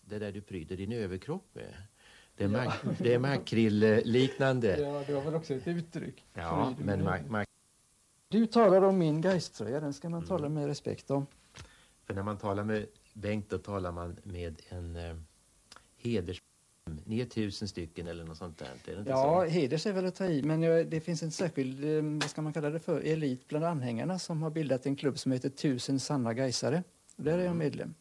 det där du pryder din överkropp med. Det är makrill-liknande. Ja, det var väl också ett uttryck. Ja, men Du talar om min Gais-tröja, den ska man tala med respekt om. för när man talar med Bengt, då talar man med en heders... Ni är 1000 stycken eller något sånt där. Är det inte Ja, så? heders är väl att ta i, men det finns en särskild, vad ska man kalla det för, elit bland anhängarna som har bildat en klubb som heter 1000 sanna Gaisare. Där är jag medlem.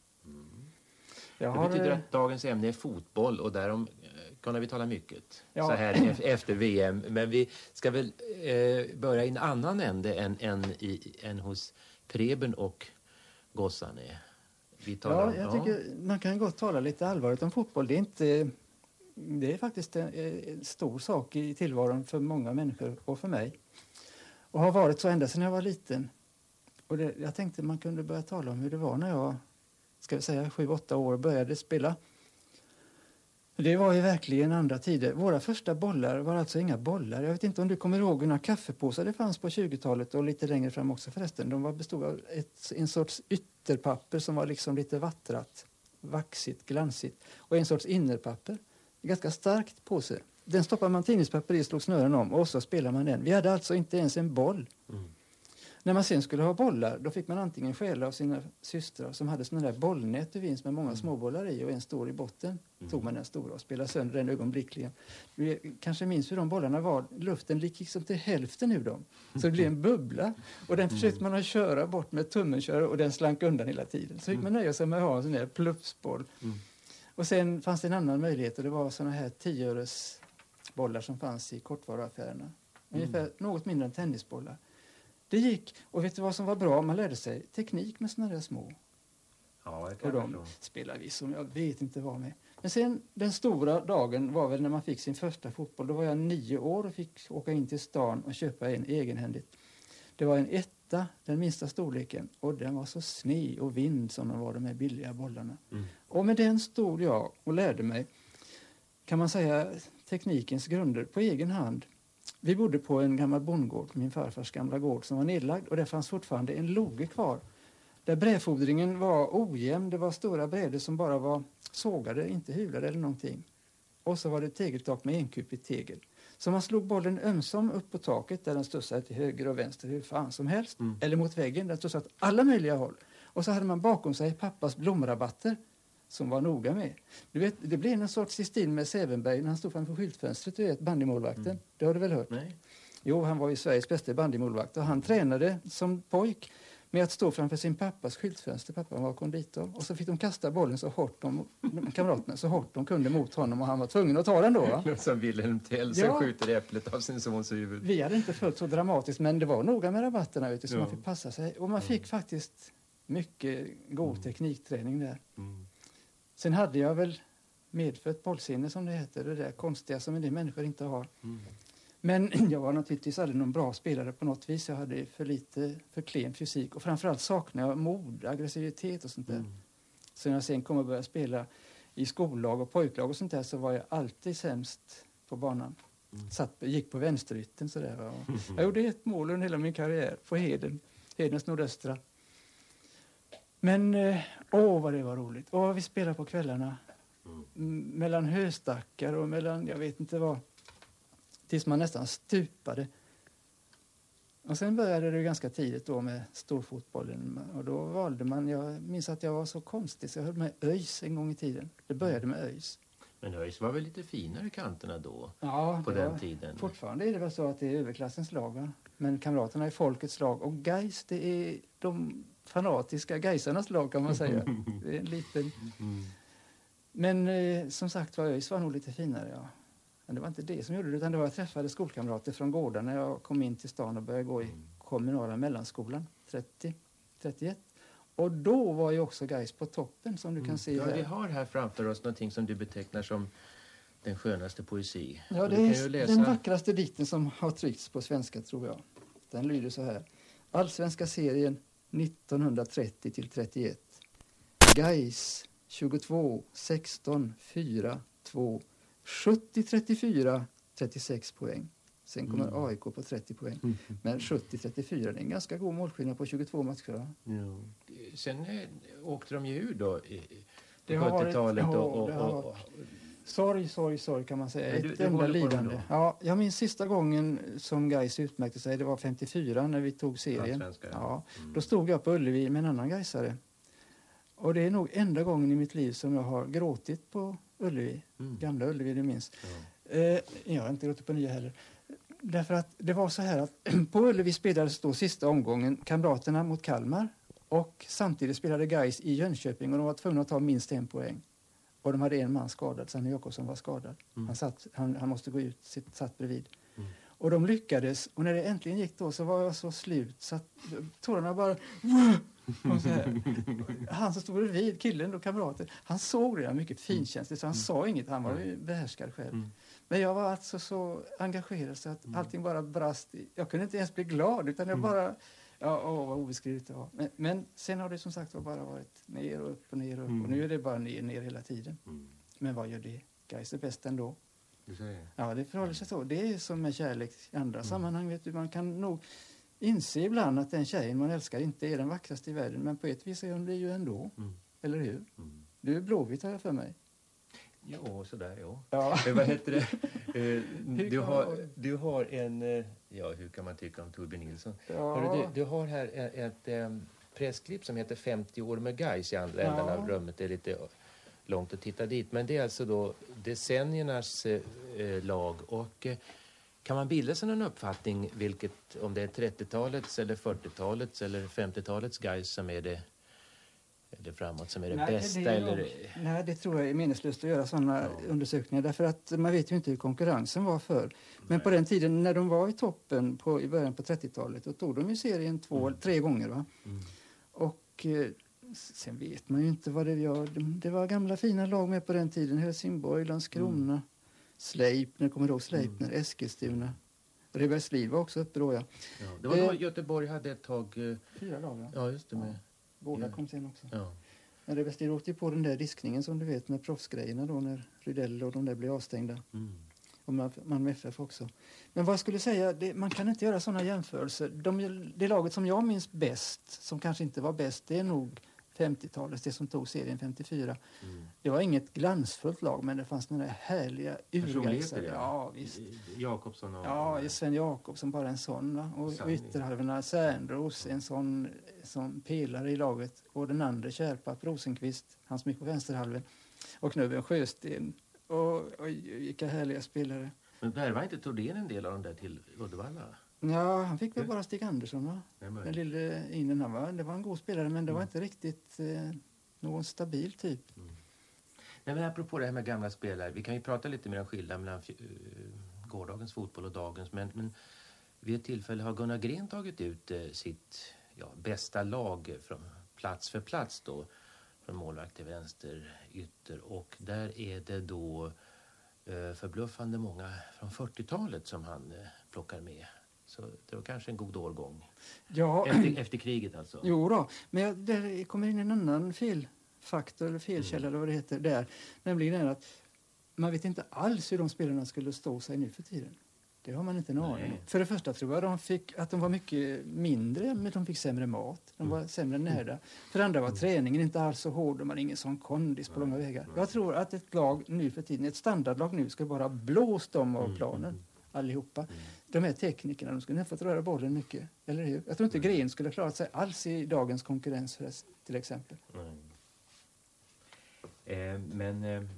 Det betyder att dagens ämne är fotboll och därom kan vi tala mycket så här efter VM. Men vi ska väl börja i en annan ände än hos Preben och gossarna. Jag tycker man kan gott tala lite allvarligt om fotboll. Det är faktiskt en stor sak i tillvaron för många människor och för mig. Och har varit så ända sedan jag var liten. Och jag tänkte man kunde börja tala om hur det var när jag, ska vi säga 7-8 år, började spela. Det var ju verkligen andra tider. Våra första bollar var alltså inga bollar. Jag vet inte om du kommer ihåg några kaffepåsar det fanns på 20-talet och lite längre fram också förresten. De bestod av en sorts ytterpapper som var liksom lite vattrat, vaxigt, glansigt. Och en sorts innerpapper. Ganska starkt påse. Den stoppar man tidningspapper i, slog snören om och så spelar man den. Vi hade alltså inte ens en boll. När man sen skulle ha bollar, då fick man antingen stjäla av sina systrar som hade sådana där bollnät i vinst med många småbollar i och en stor i botten. Tog man den stora och spelade sönder den ögonblickligen. Du kanske minns hur de bollarna var. Luften gick liksom till hälften ur dem. Så det blev en bubbla. Och den försökte man att köra bort med tummen och den slank undan hela tiden. Så fick man nöja sig med att ha en sån där pluffsboll. Och sen fanns det en annan möjlighet och det var såna här 10-öres bollar som fanns i kortvaruaffärerna. Ungefär något mindre än tennisbollar. Det gick, och vet du vad som var bra? Man lärde sig teknik med såna där små. Ja, och de spelade vi som jag vet inte vad med. Men sen den stora dagen var väl när man fick sin första fotboll. Då var jag 9 år och fick åka in till stan och köpa en egenhändigt. Det var en 1, den minsta storleken. Och den var så sned och vind som de var, de här billiga bollarna. Och med den stod jag och lärde mig, kan man säga, teknikens grunder på egen hand. Vi bodde på en gammal bondgård, min farfars gamla gård som var nedlagd. Och där fanns fortfarande en loge kvar. Där brädfodringen var ojämn. Det var stora brädor som bara var sågade, inte hyvlade eller någonting. Och så var det tegeltak med enkupigt tegel. Så man slog bollen ömsom upp på taket där den studsade till höger och vänster hur fan som helst. Eller mot väggen där den studsade åt alla möjliga håll. Och så hade man bakom sig pappas blomrabatter som var noga med. Du vet, det blev en sorts i stil med Sävenberg när han stod framför skyltfönstret, du vet, bandymålvakten. Det har du väl hört? Nej. Jo, han var ju Sveriges bästa bandymålvakt och han tränade som pojk med att stå framför sin pappas skyltfönster. Pappan var konditor. Och så fick de kasta bollen så hårt kamraterna så hårt de kunde mot honom och han var tvungen att ta den då. Va? Som Wilhelm Tell som skjuter äpplet av sin sons huvud. Vi hade inte följt så dramatiskt men det var noga med rabatterna vet du, så man fick passa sig. Och man fick faktiskt mycket god teknikträning där. Sen hade jag väl medfött bollsinne som det heter. Det där konstiga som en del människor inte har. Men jag var naturligtvis aldrig någon bra spelare på något vis. Jag hade för klen fysik. Och framförallt saknade jag mod, aggressivitet och sånt där. Så när jag sen kom att börja spela i skollag och pojklag och sånt där så var jag alltid sämst på banan. Gick på vänsterytten sådär. Jag gjorde 1 mål under hela min karriär på Hedens nordöstra. Men vad det var roligt. Vi spelade på kvällarna. Mellan höstackar och mellan, jag vet inte vad. Tills man nästan stupade. Och sen började det ganska tidigt då med storfotbollen. Och då valde man, jag minns att jag var så konstig så jag höll med ÖIS en gång i tiden. Det började med ÖIS. Men ÖIS var väl lite finare kanterna då? Ja, på den tiden. Fortfarande är det väl så att det är överklassens lag. Va? Men kamraterna är folkets lag. Och Gais, det är de fanatiska Gaisarnas lag kan man säga. Det är en liten... Men som sagt var ÖIS var nog lite finare, ja. Men det var inte det som gjorde det, utan det var att jag träffade skolkamrater från gården när jag kom in till stan och började gå i kommunala mellanskolan, 31. Och då var ju också Gais på toppen som du kan se här. Vi har här framför oss någonting som du betecknar som den skönaste poesi. Ja, det är den vackraste dikten som har tryckts på svenska tror jag. Den lyder så här. Allsvenska serien 1930-31. Gais 22, 16, 4, 2, 70-34, 36 poäng. Sen kommer AIK på 30 poäng. Men 70-34, det är en ganska god målskillnad på 22 matcher. Sen åkte de ju ur då Det har 70-talet och sorg kan man säga. Ett enda lidande. Ja, jag minns sista gången som Gais utmärkte sig, det var 54 när vi tog serien. Ja, då stod jag på Ullevi med en annan Gaisare. Och det är nog enda gången i mitt liv som jag har gråtit på Ullevi. Gamla Ullevi, du minns. Jag har inte gråtit på nya heller. Därför att det var så här att på Ullevi spelades då sista omgången Kamraterna mot Kalmar. Och samtidigt spelade Gais i Jönköping och de var tvungna att ta minst 1 poäng. Och de hade en man skadad, Sanne Jakobsson var skadad. Han måste gå ut, satt bredvid. Och de lyckades, och när det äntligen gick då så var jag så slut så att tårarna bara... Och så här. Han som stod bredvid, killen och kamraten, han såg det mycket finkänsligt så han sa inget, han var ju behärskad själv. Men jag var alltså så engagerad så att allting bara brast. Jag kunde inte ens bli glad utan jag bara... vad obeskrivligt det var. Men sen har det som sagt bara varit ner och upp och ner och upp. Och nu är det bara ner hela tiden. Men vad gör det? Gais är bäst ändå. Ja, det förhåller sig så. Det är som med kärlek i andra sammanhang. Vet du, man kan nog inse ibland att den tjejen man älskar inte är den vackraste i världen. Men på ett vis är hon det ju ändå. Eller hur? Du är blåvitt här för mig. Ja, sådär ja. Men vad heter det? Du har en... Ja, hur kan man tycka om Torbjörn Nilsson? Ja. Du har här ett pressklipp som heter 50 år med Gais i andra änden av rummet. Det är lite långt att titta dit. Men det är alltså då decenniernas lag. Och kan man bilda sig någon uppfattning om det är 30-talets eller 40-talets eller 50-talets Gais som är det... Eller framåt som är det bästa? Nej, det tror jag är meningslöst att göra sådana undersökningar. Därför att man vet ju inte hur konkurrensen var för. Men på den tiden när de var i toppen i början på 30-talet då tog de ju serien 2-3 gånger. Va? Och sen vet man ju inte vad det gör. Det var gamla fina lag med på den tiden. Helsingborg, Landskrona, Sleipner, kommer du ihåg Sleipner, Eskilstuna. Reberslid var också uppe då, ja. Det var då Göteborg hade ett tag... 4 lag, ja. Ja, just det med... Båda kom sen också. Ja. Men Reberslid åkte på den där diskningen som du vet med proffsgrejerna då när Rydell och de där blev avstängda. Och Malmö FF också. Men vad jag skulle säga, man kan inte göra sådana jämförelser. Det laget som jag minns bäst, som kanske inte var bäst, det är nog 50-talet, det som tog serien 54. Det var inget glansfullt lag, men det fanns några härliga urgaisare. Ja, visst. Jakobsson och... Ja, Sven Jakobsson, bara en sån. Va? Och ytterhalvorna Särnros, en sån pelare i laget. Och den andra Kärpapp Rosenqvist, han som gick på vänsterhalven. Och Knubben Sjösten. Och vilka härliga spelare. Men där var inte Thordén en del av dem där till Uddevalla? Ja, han fick väl bara Stig Andersson, va? Den lille innen han var. Det var en god spelare, men det var inte riktigt någon stabil typ. Nej, men apropå det här med gamla spelare. Vi kan ju prata lite mer om skillnaden mellan gårdagens fotboll och dagens. Men vid ett tillfälle har Gunnar Gren tagit ut sitt bästa lag från plats för plats då. Från målvakt till vänster, ytter. Och där är det då förbluffande många från 40-talet som han plockar med. Så det var kanske en god årgång. Ja. Efter kriget alltså. Jo då, men där kommer in en annan felfaktor eller felkälla eller vad det heter där. Nämligen att man vet inte alls hur de spelarna skulle stå sig nu för tiden. Det har man inte en aning om. För det första tror jag att de var mycket mindre, men de fick sämre mat. De var sämre närda. För det andra var träningen inte alls så hård och man ingen sån kondis på långa vägar. Jag tror att ett lag nu för tiden, ett standardlag nu, ska bara blåst dem av planen. Allihopa. De här teknikerna, de skulle ha fått röra bollen mycket. Eller hur? Jag tror inte Gren skulle ha klarat sig alls i dagens konkurrens till exempel. Men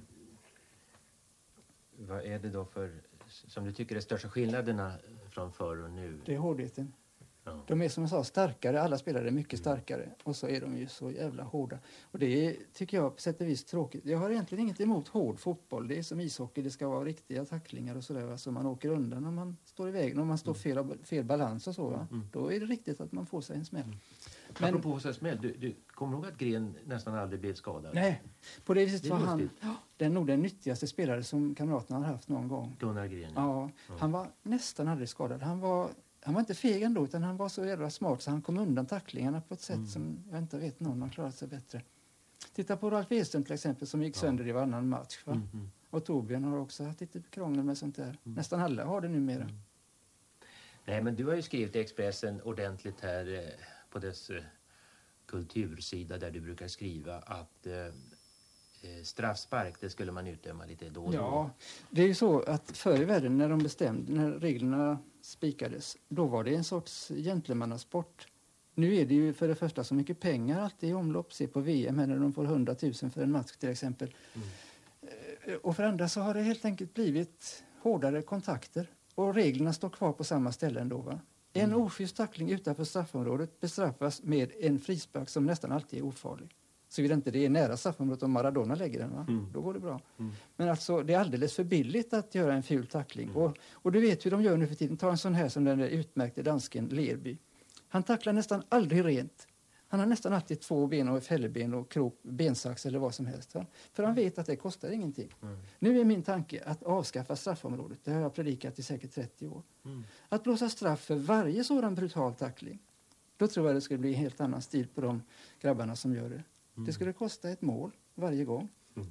vad är det då för, som du tycker är största skillnaderna från förr och nu? Det är hårdheten. Ja. De är som jag sa starkare, alla spelare är mycket starkare och så är de ju så jävla hårda. Och det är, tycker jag på sätt och vis tråkigt. Jag har egentligen inget emot hård fotboll. Det är som ishockey, det ska vara riktiga tacklingar och sådär. Så man åker undan när man står i vägen, om man står fel balans och så. Va? Då är det riktigt att man får sig en smäll. Men apropå sig en smäll, du kommer ihåg att Gren nästan aldrig blev skadad? Nej, på det viset var han nog den nyttigaste spelare som kamraterna har haft någon gång. Gunnar Gren? Ja, han var nästan aldrig skadad. Han var inte feg ändå, utan han var så jävla smart så han kom undan tacklingarna på ett sätt som jag inte vet någon har klarat sig bättre. Titta på Ralf Edström till exempel som gick sönder i varannan match. Va? Och Torbjörn har också haft lite krångel med sånt där. Nästan alla har det numera. Nej, men du har ju skrivit i Expressen ordentligt här på dess kultursida där du brukar skriva att straffspark, det skulle man utdöma lite då och då. Ja, det är ju så att förr i världen när reglerna spikades, då var det en sorts gentlemannasport. Nu är det ju för det första så mycket pengar alltid i omlopp. Se på VM här när de får 100 000 för en match till exempel. Och för andra så har det helt enkelt blivit hårdare kontakter. Och reglerna står kvar på samma ställe ändå, va? En oschysst tackling utanför straffområdet bestraffas med en frispark som nästan alltid är ofarlig. Så vill inte det är nära straffområdet om Maradona lägger den, va? Då går det bra. Men alltså det är alldeles för billigt att göra en ful tackling. Och du vet hur de gör nu för tiden. Ta en sån här som den där utmärkte dansken Lerby. Han tacklar nästan aldrig rent. Han har nästan alltid 2 ben och fälleben och krok, bensax eller vad som helst. Va? För han vet att det kostar ingenting. Nu är min tanke att avskaffa straffområdet. Det har jag predikat i säkert 30 år. Att blåsa straff för varje sådan brutal tackling. Då tror jag det skulle bli en helt annan stil på de grabbarna som gör det. Det skulle kosta ett mål varje gång.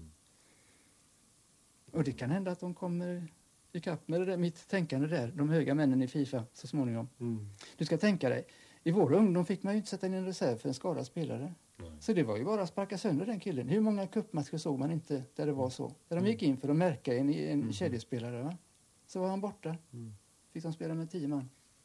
Och det kan hända att de kommer i kapp med det där, mitt tänkande där. De höga männen i FIFA så småningom. Du ska tänka dig. I vår ungdom fick man ju inte sätta in en reserv för en skadad spelare. Så det var ju bara att sparka sönder den killen. Hur många cupmatcher såg man inte där det var så? Där de gick in för att märka en kedjespelare, va? Så var han borta. Fick de spela med 10 man.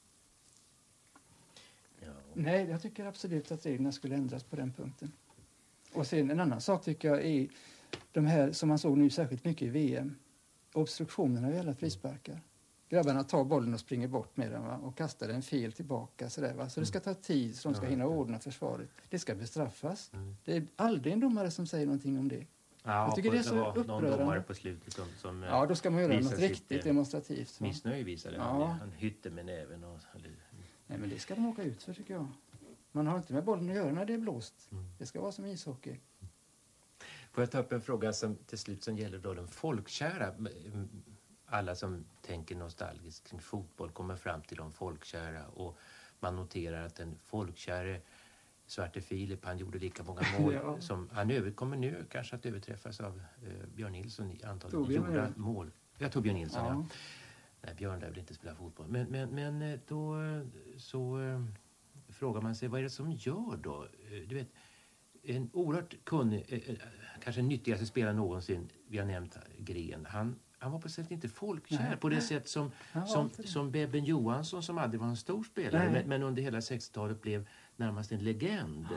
Ja. Nej, jag tycker absolut att reglerna skulle ändras på den punkten. Och sen en annan sak tycker jag är de här som man såg nu särskilt mycket i VM. Obstruktionerna vid alla frisparkar. Grabbarna tar bollen och springer bort med den, va? Och kastar den fel tillbaka. Så det ska ta tid så de ska hinna ordna försvaret. Det ska bestraffas. Det är aldrig en domare som säger någonting om det. Ja, jag tycker det är så upprörande. Någon domare på slutet som ja, då ska man göra något riktigt demonstrativt. Missnöje visade han hytte med näven. Nej, men det ska de åka ut för tycker jag. Man har inte med bollen att göra när det är blåst. Det ska vara som ishockey. Får jag ta upp en fråga som till slut som gäller då den folkkära. Alla som tänker nostalgiskt kring fotboll kommer fram till de folkkära och man noterar att den folkkäre Svarte Filip, han gjorde lika många mål som han kommer nu kanske att överträffas av Björn Nilsson i antalet gjorda mål. Jag tog Björn Nilsson, ja. Nej, Björn där vill inte spela fotboll. Men då så frågar man sig, vad är det som gör då? Du vet, en oerhört kunnig, kanske nyttigaste spelare någonsin, vi har nämnt Gren. Han var på sätt inte folkkär på det sätt som Bebben Johansson som aldrig var en stor spelare men under hela 60-talet blev närmast en legend.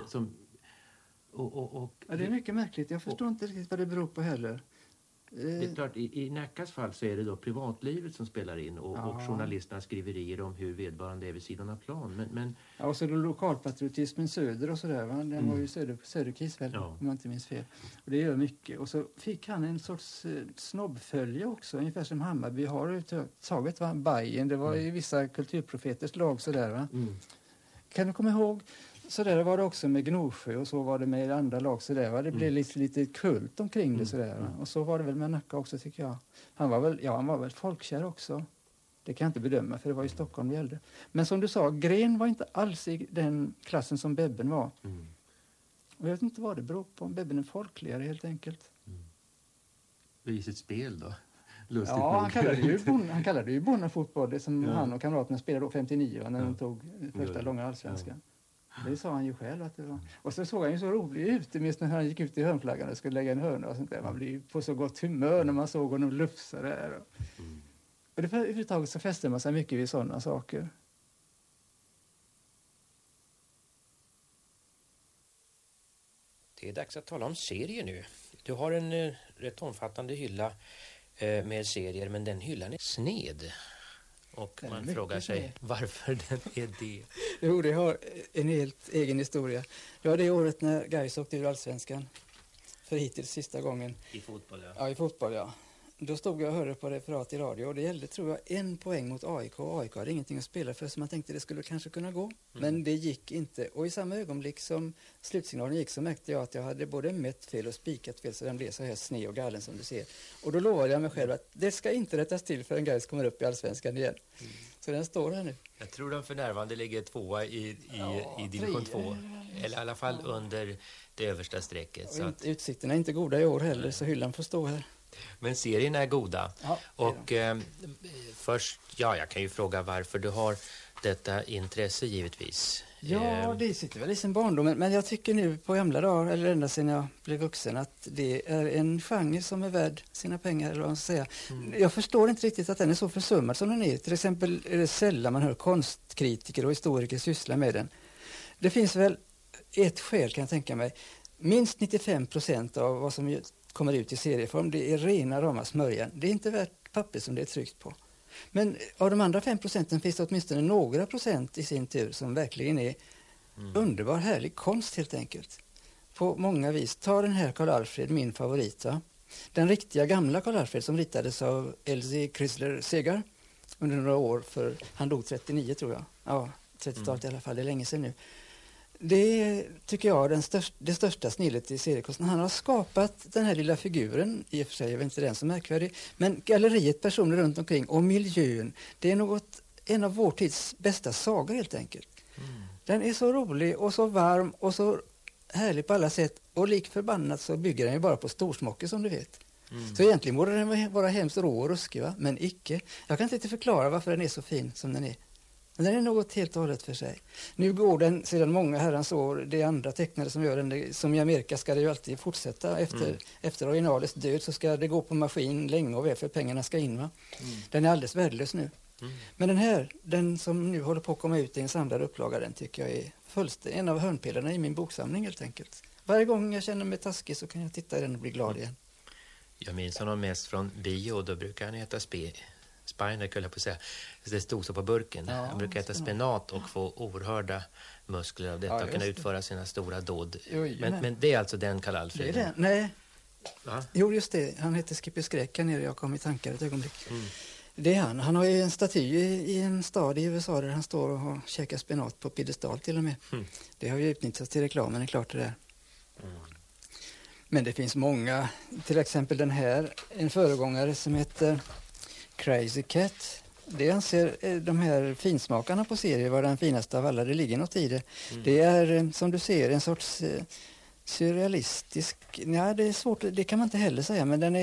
Ja, det är mycket märkligt. Jag förstår inte riktigt vad det beror på heller. Det är klart, i Nackas fall så är det då privatlivet som spelar in och journalisternas skriverier om hur vedbarande är vid sidan av plan. Men ja, och så är det lokalpatriotismen söder och sådär. Den var ju Söderkis väl, om jag inte minns fel. Och det gör mycket. Och så fick han en sorts snobbfölje också, ungefär som Hammarby har taget, va? Bayern, det var i vissa kulturprofeters lag sådär, va? Kan du komma ihåg? Så där var det också med Gnosjö och så var det med andra lag så där, va? Det blev lite kult omkring det så där, va? Och så var det väl med Nacka också tycker jag. Han var väl folkkär också. Det kan jag inte bedöma för det var ju Stockholm det gällde. Men som du sa, Gren var inte alls i den klassen som Bebben var. Och jag vet inte vad det beror på. Bebben är folkligare helt enkelt. I sitt spel då? Lustigt han kallade det ju bonnafotboll, det som han och kamraterna spelade då 59 när de tog första långa allsvenskan. Det sa han ju själv att det var. Och så såg han ju så rolig ut, minst när han gick ut i hörnflaggan och skulle lägga en hörna och sånt där. Man blir ju på så gott humör när man såg honom lufsa där. Och det överhuvudtaget så fäster man sig mycket vid sådana saker. Det är dags att tala om serier nu. Du har en rätt omfattande hylla med serier, men den hyllan är sned. Och man frågar sig varför den är det. Jo, det har en helt egen historia. Det var det året när Gais åkte ur Allsvenskan. För hittills sista gången. I fotboll, ja. Ja, i fotboll, ja. Då stod jag och hörde på referat i radio och det gällde, tror jag, 1 poäng mot AIK. AIK hade ingenting att spela för så man tänkte det skulle kanske kunna gå. Men det gick inte. Och i samma ögonblick som slutsignalen gick så märkte jag att jag hade både mätt fel och spikat fel så den blev så här sned och galen som du ser. Och då lovade jag mig själv att det ska inte rättas till förrän Gais kommer upp i Allsvenskan igen. Så den står här nu. Jag tror de för närvarande ligger 2 i division 2. Eller i alla fall under det översta strecket. Så att utsikterna är inte goda i år heller så hyllan får stå här. Men serierna är goda. Ja, och först, jag kan ju fråga varför du har detta intresse givetvis. Ja, det sitter väl i sin barndom. Men jag tycker nu på gamla dagar, eller ända sedan jag blev vuxen, att det är en genre som är värd sina pengar. Eller vad man ska säga. Jag förstår inte riktigt att den är så försummad som den är. Till exempel är det sällan man hör konstkritiker och historiker syssla med den. Det finns väl ett skäl, kan jag tänka mig. Minst 95% av vad som kommer ut i serieform, det är rena rama smörjan. Det är inte värt papper som det är tryckt på. Men av de andra 5% finns det åtminstone några procent i sin tur som verkligen är underbar, härlig konst helt enkelt. På många vis. Ta den här Karl Alfred, min favorit. Va? Den riktiga gamla Karl Alfred som ritades av Elsie Chrysler Segar under några år, för han dog 39 tror jag. Ja, 30-talet i alla fall, det är länge sedan nu. Det tycker jag är det största snillet i seriekonsten. Han har skapat den här lilla figuren, i och för sig är inte den som är märkvärdig, men galleriet, personer runt omkring och miljön, det är en av vår tids bästa sagor helt enkelt. Den är så rolig och så varm och så härlig på alla sätt, och lik förbannat så bygger den ju bara på storsmocker som du vet. Så egentligen borde den vara hemskt rå och ruskig, va? Men icke. Jag kan inte förklara varför den är så fin som den är. Men den är något helt och hållet för sig. Nu går den sedan många herrans år, det är andra tecknare som gör den. Som i Amerika ska det ju alltid fortsätta. Efter originalets död så ska det gå på maskin länge och väl för pengarna ska in. Va? Den är alldeles värdelös nu. Men den som nu håller på att komma ut i en samlad upplaga, den tycker jag är en av hörnpelarna i min boksamling helt enkelt. Varje gång jag känner mig taskig så kan jag titta i den och bli glad igen. Jag minns honom mest från bio, då brukar han heta Spiner, skulle jag på säga. Det stod så på burken. Ja, han brukar äta spenat och få oerhörda muskler av detta och kunna utföra sina stora dåd. Men det är alltså den Karl Alfred? Det är den. Nej. Va? Jo, just det. Han heter Skippy Skräck när jag kom i tankar ett ögonblick. Det är han. Han har ju en staty i en stad i USA där han står och har käkat spenat på piedestal till och med. Det har ju utnyttjats till reklamen, är klart det där. Men det finns många. Till exempel den här, en föregångare som heter Crazy Cat. Det anser de här finsmakarna på serien var den finaste av alla. Det ligger något i det. Det är, som du ser, en sorts surrealistisk... Nej, det är svårt, det kan man inte heller säga, men den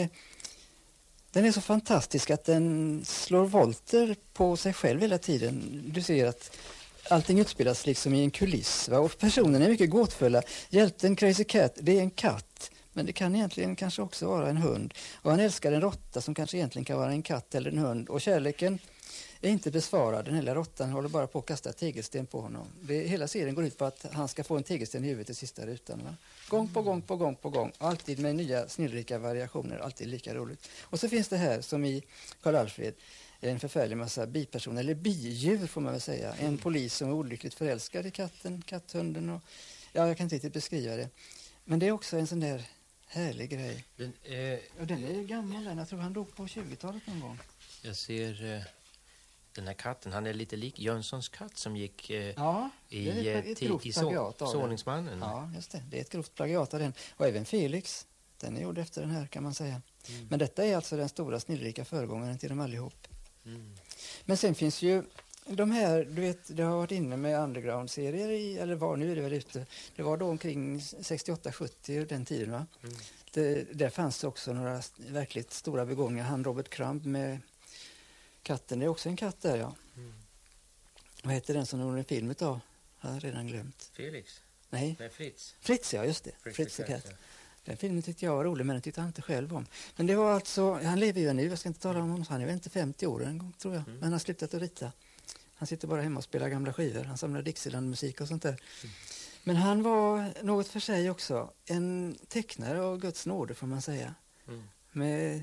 är så fantastisk att den slår volter på sig själv hela tiden. Du ser att allting utspelas liksom i en kuliss. Va? Och personerna är mycket gåtfulla. Hjälten Crazy Cat, det är en katt. Men det kan egentligen kanske också vara en hund. Och han älskar en råtta som kanske egentligen kan vara en katt eller en hund. Och kärleken är inte besvarad. Den hela råttan håller bara på att kasta tegelsten på honom. Hela serien går ut på att han ska få en tegelsten i huvudet i sista rutan. Va? Gång på gång på gång på gång. Alltid med nya snillrika variationer. Alltid lika roligt. Och så finns det här som i Karl Alfred. En förfärlig massa bipersoner, eller bidjur får man väl säga. En polis som är olyckligt förälskad i katthunden. Och, ja, jag kan inte riktigt beskriva det. Men det är också en sån där härlig grej. Den är gammal, jag tror han dog på 20-talet någon gång. Jag ser den här katten, han är lite lik Jönssons katt som gick i Såningsmannen. Ja, just det. Det är ett grovt plagiat av den. Och även Felix, den är gjord efter den här kan man säga. Men detta är alltså den stora snillrika föregångaren till dem allihop. Men sen finns ju de här, du vet, det har varit inne med underground-serier eller var nu är det väl ute. Det var då omkring 68-70 den tiden, va? Där fanns också några verkligt stora begåvningar. Han Robert Crumb med katten, det är också en katt där, ja. Vad heter den som gjorde en film utav? Jag har redan glömt. Felix? Nej, Fritz. Fritz, ja, just det. Fritz och katt. Den filmen tyckte jag var rolig, men den tyckte han inte själv om. Men det var alltså, han lever ju nu, jag ska inte tala om honom, han är väl inte 50 år en gång tror jag. Men han har slutat att rita. Han sitter bara hemma och spelar gamla skivor. Han samlar Dixieland-musik och sånt där. Men han var något för sig också. En tecknare av Guds nåde får man säga. Med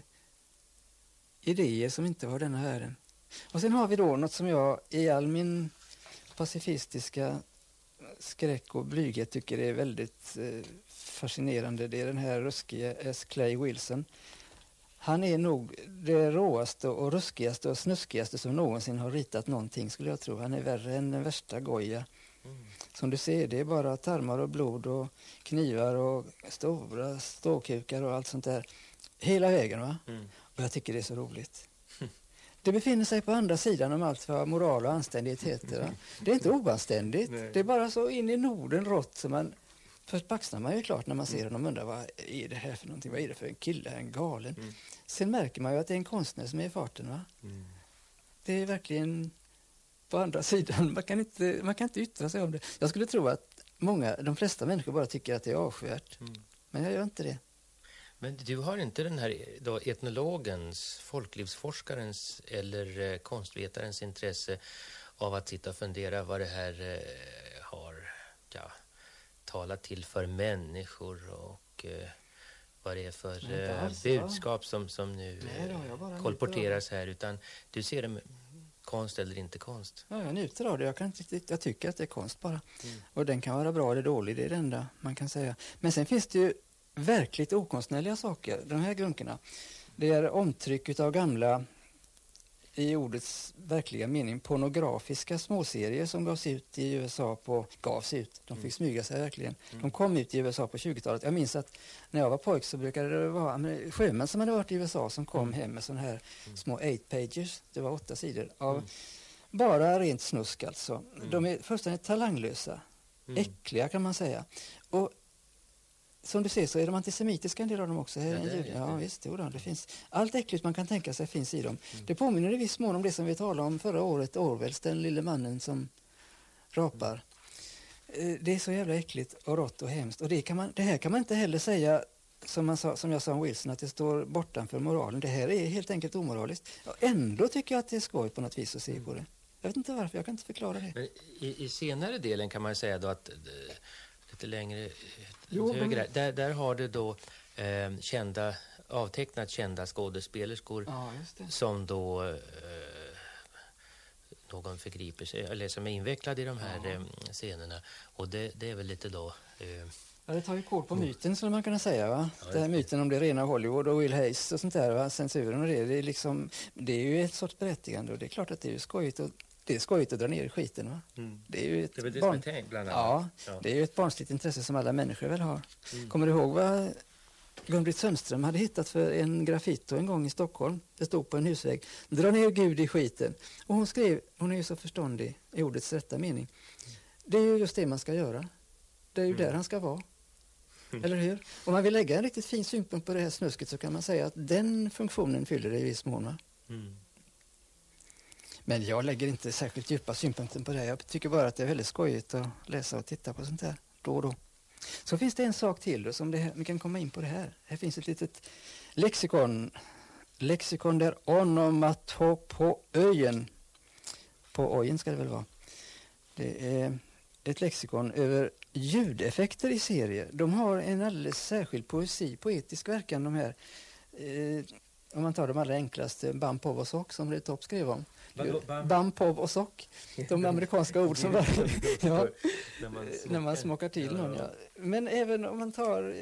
idéer som inte var denna världen. Och sen har vi då något som jag i all min pacifistiska skräck och blyghet tycker är väldigt fascinerande. Det är den här ruskiga S. Clay Wilson. Han är nog det råaste och ruskigaste och snuskigaste som någonsin har ritat någonting, skulle jag tro. Han är värre än den värsta Goya. Som du ser, det är bara tarmar och blod och knivar och stora ståkukar och allt sånt där. Hela vägen, va? Och jag tycker det är så roligt. Det befinner sig på andra sidan om allt vad moral och anständighet heter. Va? Det är inte oanständigt. Nej. Det är bara så in i Norden rått som man... Först baxnar man ju klart när man ser honom och undrar vad är det här för någonting? Vad är det för en kille? En galen? Sen märker man ju att det är en konstnär som är i farten, va? Det är verkligen på andra sidan. Man kan inte yttra sig om det. Jag skulle tro att de flesta människor bara tycker att det är avskyvärt. Men jag gör inte det. Men du har inte den här då, etnologens, folklivsforskarens eller konstvetarens intresse av att sitta och fundera vad det här har talat till för människor och vad det är för budskap som nu kolporteras här, utan du ser det konst eller inte konst. Ja, jag njuter av det. Jag tycker att det är konst bara. Och den kan vara bra eller dålig, det är det enda man kan säga. Men sen finns det ju verkligt okonstnärliga saker. De här grunkorna, det är omtryck av gamla, i ordets verkliga mening, pornografiska småserier som gavs ut i USA de fick smyga sig verkligen. De kom ut i USA på 20-talet. Jag minns att när jag var pojk så brukade det vara sjömän som hade varit i USA som kom hem med såna här små 8-pages, det var 8 sidor av bara rent snusk alltså. De är fullständigt talanglösa, äckliga kan man säga. Och som du ser så är de antisemitiska en del av dem också. Ja visst, det finns. Allt äckligt man kan tänka sig finns i dem. Det påminner i viss mån om det som vi talade om förra året, Orwells, den lille mannen som rapar. Det är så jävla äckligt och rått och hemskt. Och det här kan man inte heller säga som jag sa om Wilson, att det står bortanför moralen. Det här är helt enkelt omoraliskt. Och ändå tycker jag att det är skoj på något vis att se på det. Jag vet inte varför, jag kan inte förklara det. Men i senare delen kan man säga då att lite längre högre, där har det då avtecknat kända skådespelerskor som då någon förgriper sig, eller som är invecklad i de här scenerna. Och det är väl lite då... det tar ju kort på myten, skulle man kunna säga, va? Ja, den myten om det rena Hollywood och Will Hayes och sånt där, va? Censuren och det är ju ett sorts berättigande, och det är klart att det är ju skojigt och det är skojigt att dra ner i skiten, va? Det är ju ett det är ju ett barnsligt intresse som alla människor väl har. Kommer du ihåg vad Gun-Britt Sundström hade hittat för en graffito en gång i Stockholm? Det stod på en husvägg: dra ner Gud i skiten. Och hon skrev, hon är ju så förståndig i ordets rätta mening, det är ju just det man ska göra. Det är ju där han ska vara. Eller hur? Om man vill lägga en riktigt fin synpunkt på det här snusket så kan man säga att den funktionen fyller det i viss mån, va? Men jag lägger inte särskilt djupa synpunkter på det. Jag tycker bara att det är väldigt skojigt att läsa och titta på sånt här då och då. Så finns det en sak till då, som vi kan komma in på det här. Här finns ett litet lexikon. Lexikon där onomatopoöjen. På öjen ska det väl vara. Det är ett lexikon över ljudeffekter i serier. De har en alldeles särskild poetisk verkan, de här. Om man tar de allra enklaste, Bam, Pov och Sock, som Redtop skrev om. Bam, Pov och Sock. De amerikanska ord som var... när man smakar till någon, ja. Men även om man tar...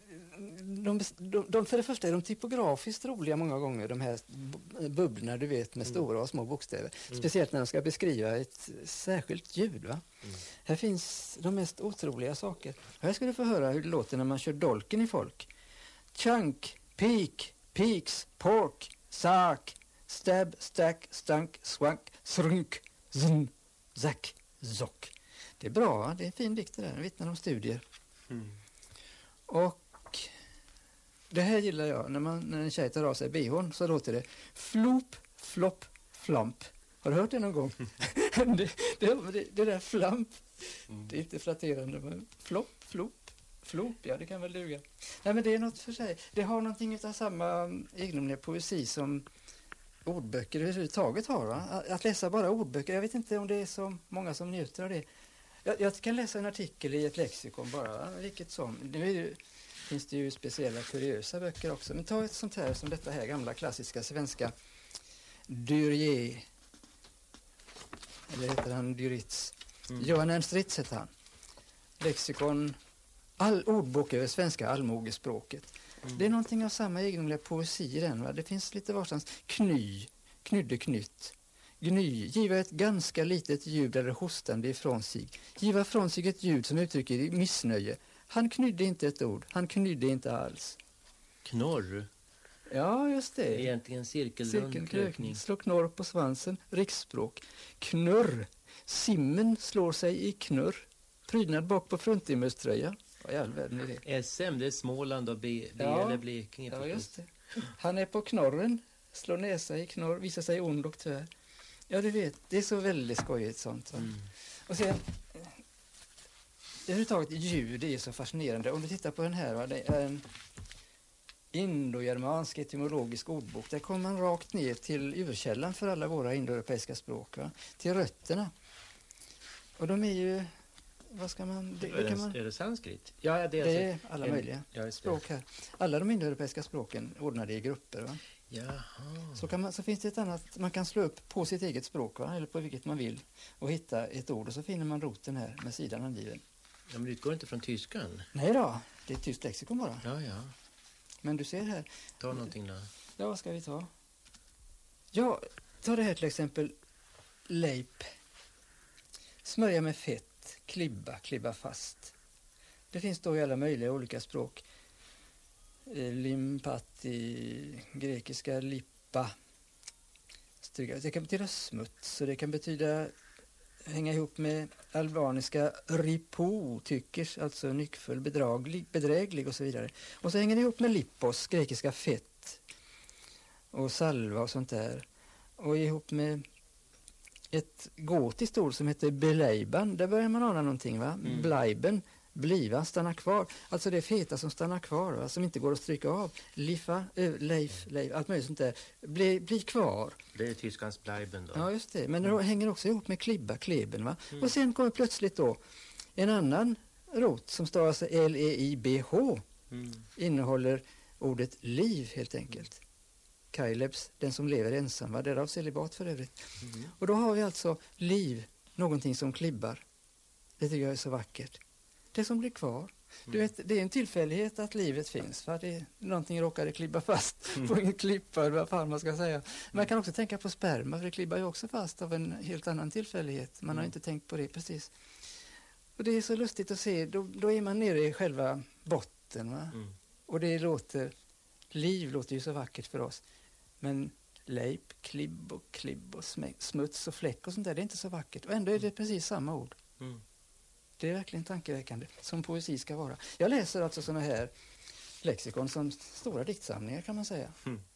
för det första är de typografiskt roliga många gånger, de här bubblorna, du vet, med stora och små bokstäver. Speciellt när de ska beskriva ett särskilt ljud, va? Här finns de mest otroliga saker. Här ska du få höra hur det låter när man kör dolken i folk. Chunk, peak, peaks, pork, sark, stab, stack, stank, swank, srunk, zn, zack, zock. Det är bra, va? Det är en fin dikt det där, det vittnar om studier. Och det här gillar jag, när en tjej tar av sig bihån så låter det flop, flopp, flamp. Har du hört det någon gång? det där flamp, det är inte flatterande, men flopp, flop, flop, ja det kan väl duga. Nej, men det är något för sig. Det har någonting av samma egendomliga poesi som ordböcker överhuvudtaget har, va? Att läsa bara ordböcker, jag vet inte om det är så många som njuter av det. Jag kan läsa en artikel i ett lexikon bara, vilket som. Nu finns det ju speciella kuriösa böcker också. Men ta ett sånt här som detta här gamla klassiska svenska Duryea. Eller heter han Duritz? Johan Ernst Ritz heter han. Lexikon, ordbok över svenska allmogespråket. Det är någonting av samma egendomliga poesi i den, va? Det finns lite varstans. Knydde, knytt. Gny, giva ett ganska litet ljud eller hostande ifrån sig. Giva från sig ett ljud som uttrycker missnöje. Han knydde inte ett ord, han knydde inte alls. Knorr? Ja, just det. Egentligen cirkelkrökning. Slå knorr på svansen, riksspråk. Knurr, simmen slår sig i knurr. Prydnad bak på fruntimmerströja. Vad i all världen är det? SM, det är Småland och B eller Blekinge. Ja, just det. Han är på knorren, slår näsa i knorr, visar sig ond och tvär. Ja, du vet, det är så väldigt skojigt sånt. Va? Och sen, överhuvudtaget ljud är så fascinerande. Om du tittar på den här, va? Det är en indogermansk etymologisk ordbok. Där kommer man rakt ner till urkällan för alla våra indoeuropeiska språk. Va? Till rötterna. Och de är ju, vad ska man... Är det sanskrit? Ja, det är alla möjliga språk här. Alla de indoeuropeiska språken ordnade i grupper. Va? Jaha. Så finns det ett annat, man kan slå upp på sitt eget språk, va? Eller på vilket man vill och hitta ett ord och så finner man roten här med sidan angiven. Ja, men det utgår inte från tyskan? Nej då, det är ett tyskt lexikon bara. Ja. Men du ser här. Ta någonting då. Ja, vad ska vi ta? Ja, ta det här till exempel. Leip. Smörja med fett. Klibba fast. Det finns då i alla möjliga olika språk. Limpat i grekiska lippa. Det kan betyda smuts och det kan betyda hänga ihop med albaniska ripo, tyckers, alltså nyckfull, bedräglig och så vidare. Och så hänger det ihop med lippos, grekiska fett och salva och sånt där. Och ihop med ett gotiskt ord som heter beleiban, där börjar man ana någonting, va? Bleiben, bliva, stanna kvar. Alltså det feta som stannar kvar, va? Som inte går att stryka av. Liffa, leif, allt möjligt sånt där. Bli kvar. Det är tyskans bleiben då. Ja, just det. Men det hänger också ihop med kleben, va? Och sen kommer plötsligt då en annan rot som stavas L-E-I-B-H. Innehåller ordet liv helt enkelt. Kailebs, den som lever ensam, va? Därav celibat för övrigt. Och då har vi alltså liv, någonting som klibbar. Det tycker jag är så vackert. Det som blir kvar. Du vet, det är en tillfällighet att livet finns. För det någonting råkade klibba fast på en klippa, vad fan man ska säga. Man kan också tänka på sperma, för det klibbar ju också fast av en helt annan tillfällighet. Man har inte tänkt på det precis. Och det är så lustigt att se. Då är man nere i själva botten, va? Och det liv låter ju så vackert för oss. Men leip, klibb och smuts och fläck och sånt där, det är inte så vackert. Och ändå är det precis samma ord. Det är verkligen tankeväckande, som poesi ska vara. Jag läser alltså såna här lexikon som stora diktsamlingar, kan man säga.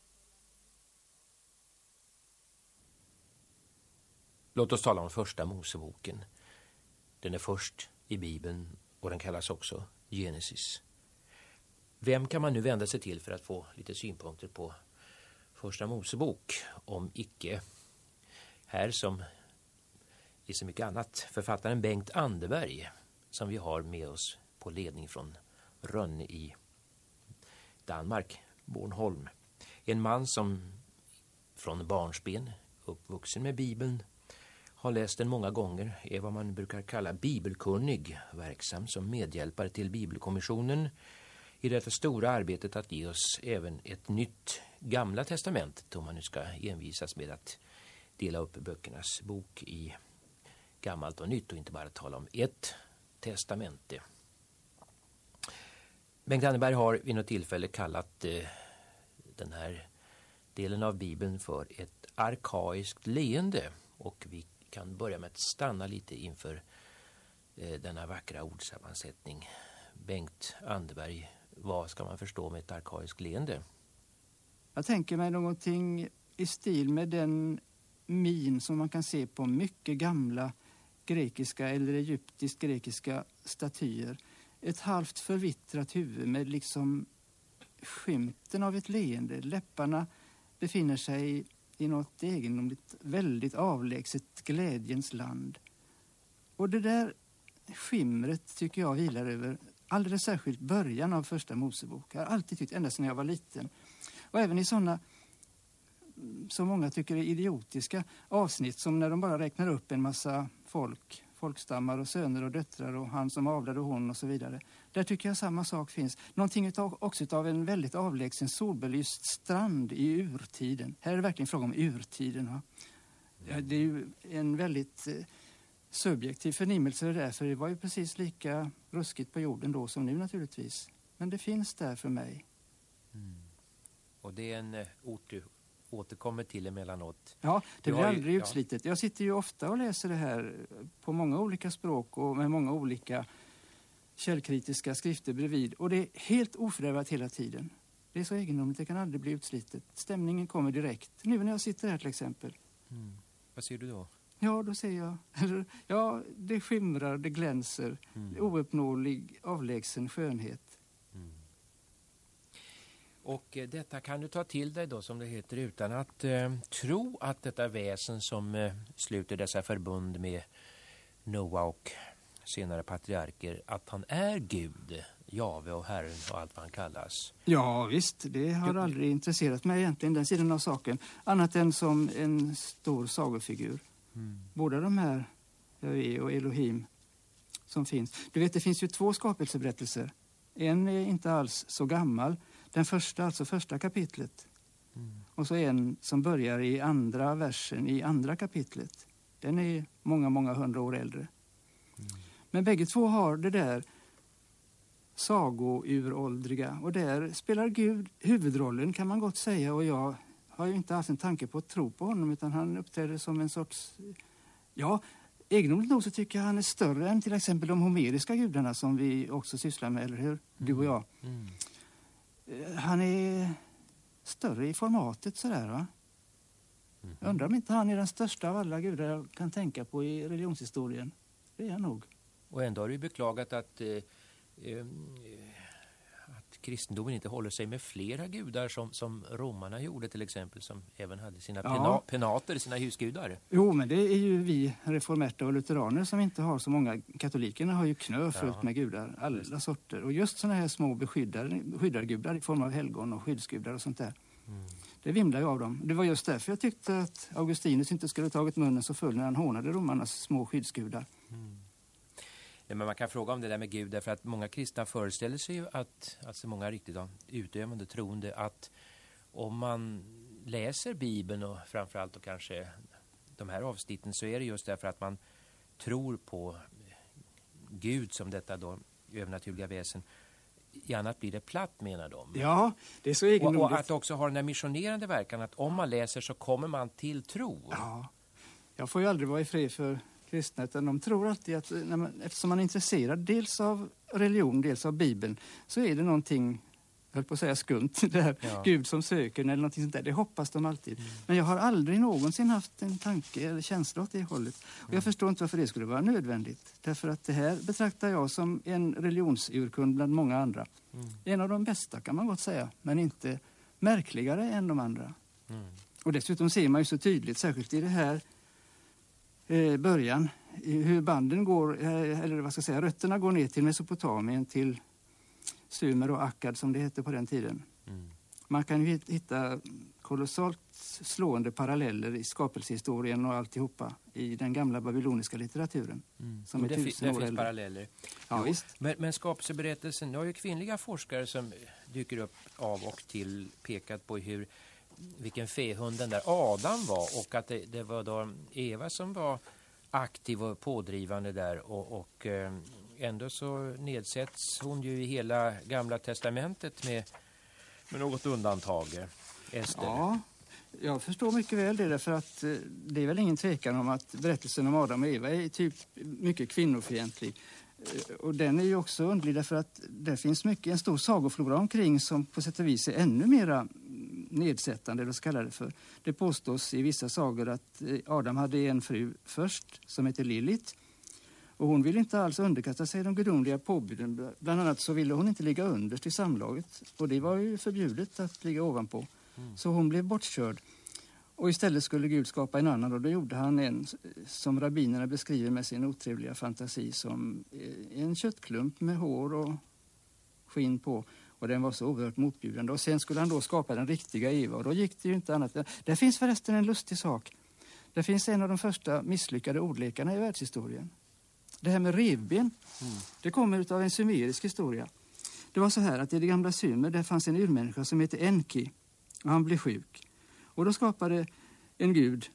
Låt oss tala om första Moseboken. Den är först i Bibeln och den kallas också Genesis. Vem kan man nu vända sig till för att få lite synpunkter på första Mosebok, om icke här som i så mycket annat författaren Bengt Anderberg, som vi har med oss på ledning från Rönne i Danmark, Bornholm. En man som från barnsben, uppvuxen med Bibeln, har läst den många gånger, är vad man brukar kalla bibelkunnig, verksam som medhjälpare till Bibelkommissionen i detta stora arbetet att ge oss även ett nytt Gamla testamentet, om man nu ska envisas med att dela upp böckernas bok i gammalt och nytt och inte bara tala om ett testamente. Bengt Anderberg har vid något tillfälle kallat den här delen av Bibeln för ett arkaiskt leende, och vi kan börja med att stanna lite inför denna vackra ordsammansättning. Bengt Anderberg, vad ska man förstå med ett arkaiskt leende? Jag tänker mig någonting i stil med den min som man kan se på mycket gamla grekiska eller egyptisk-grekiska statyer. Ett halvt förvittrat huvud med liksom skymten av ett leende. Läpparna befinner sig i något egendomligt, väldigt avlägset glädjens land. Och det där skimret tycker jag vilar över alldeles särskilt början av första Mosebok. Jag har alltid tyckt, ända sedan jag var liten. Och även i sådana, som många tycker är idiotiska avsnitt, som när de bara räknar upp en massa folkstammar och söner och döttrar och han som avlade hon och så vidare. Där tycker jag samma sak finns. Någonting också av en väldigt avlägsen solbelyst strand i urtiden. Här är det verkligen fråga om urtiden. Va? Ja, det är ju en väldigt subjektiv förnimmelse det där, för det var ju precis lika ruskigt på jorden då som nu naturligtvis. Men det finns där för mig. Och det är en ort du återkommer till emellanåt. Ja, det blir aldrig utslitet. Jag sitter ju ofta och läser det här på många olika språk och med många olika källkritiska skrifter bredvid. Och det är helt ofördärvat hela tiden. Det är så egendomligt, det kan aldrig bli utslitet. Stämningen kommer direkt. Nu när jag sitter här till exempel. Vad ser du då? Ja, då ser jag, ja, det skimrar, det glänser, ouppnåelig, avlägsen skönhet. Och detta kan du ta till dig då, som det heter, utan att tro att detta väsen som sluter dessa förbund med Noa och senare patriarker, att han är Gud, Jave och Herren och allt vad han kallas. Ja visst, det har aldrig intresserat mig egentligen, den sidan av saken, annat än som en stor sagofigur. Båda de här, Jave och Elohim, som finns. Du vet, det finns ju 2 skapelseberättelser. En är inte alls så gammal. Den första, alltså första kapitlet. Och så en som börjar i andra versen i andra kapitlet. Den är många, många 100 år äldre. Men bägge 2 har det där sagouråldriga. Och där spelar Gud huvudrollen, kan man gott säga. Och jag har ju inte alls en tanke på att tro på honom, utan han uppträder som en sorts... Ja, egendomligt nog så tycker jag han är större än till exempel de homeriska gudarna som vi också sysslar med, eller hur? Du och jag. Han är större i formatet sådär, va? Jag undrar om inte han är den största av alla gudar jag kan tänka på i religionshistorien. Det är han nog. Och ändå har du beklagat att kristendomen inte håller sig med flera gudar som romarna gjorde till exempel, som även hade sina penater, sina husgudar. Jo, men det är ju vi reformerta och lutheraner som inte har så många. Katolikerna har ju fullt med gudar, alla sorter. Och just såna här små beskyddargudar i form av helgon och skyddsgudar och sånt där. Det vimlar ju av dem. Det var just därför jag tyckte att Augustinus inte skulle ha tagit munnen så full när han hånade romarnas små skyddsgudar. Ja, men man kan fråga om det där med Gud, därför att många kristna föreställer sig ju att, alltså många riktigt utövande troende, att om man läser Bibeln och framförallt och kanske de här avsnitten, så är det just därför att man tror på Gud som detta då övernaturliga väsen. I annat blir det platt, menar de. Ja, det är så egendomligt. Och att också ha den där missionerande verkan, att om man läser så kommer man till tro. Ja. Jag får ju aldrig vara i fred för kristna, utan de tror alltid att eftersom man är intresserad dels av religion, dels av Bibeln, så är det någonting, jag höll på att säga skumt, det här Gud som söker eller någonting sånt där. Det hoppas de alltid. Men jag har aldrig någonsin haft en tanke eller känsla åt det hållet. Och jag förstår inte varför det skulle vara nödvändigt. Därför att det här betraktar jag som en religionsurkund bland många andra. En av de bästa kan man gott säga, men inte märkligare än de andra. Och dessutom ser man ju så tydligt, särskilt i det här början, hur banden går, eller vad ska jag säga, rötterna går ner till Mesopotamien, till Sumer och Akkad som det hette på den tiden. Man kan ju hitta kolossalt slående paralleller i skapelsehistorien och alltihopa i den gamla babyloniska litteraturen. Som är det finns paralleller. Ja, visst. Men skapelseberättelsen, nu har ju kvinnliga forskare som dyker upp av och till pekat på vilken fehund den där Adam var, och att det var då Eva som var aktiv och pådrivande där, och ändå så nedsätts hon ju i hela gamla testamentet med något undantag, Ester. Ja, jag förstår mycket väl det, därför att det är väl ingen tvekan om att berättelsen om Adam och Eva är typ mycket kvinnofientlig. Och den är ju också underlig därför att det finns en stor sagoflora omkring som på sätt och vis är ännu mera nedsättande, eller så kallar det för. Det påstås i vissa sagor att Adam hade en fru först som heter Lilith. Och hon ville inte alls underkasta sig de gudomliga påbuden. Bland annat så ville hon inte ligga underst i samlaget. Och det var ju förbjudet att ligga ovanpå. Så hon blev bortkörd. Och istället skulle Gud skapa en annan, och då gjorde han en som rabbinerna beskriver med sin otrevliga fantasi som en köttklump med hår och skinn på. Och den var så oerhört motbjudande. Och sen skulle han då skapa den riktiga Eva, och då gick det ju inte annat. Det finns förresten en lustig sak. Det finns en av de första misslyckade ordlekarna i världshistorien. Det här med revben, det kommer av en sumerisk historia. Det var så här att i det gamla Sumer där fanns en urmänniska som heter Enki, och han blev sjuk. Och då skapade en gud,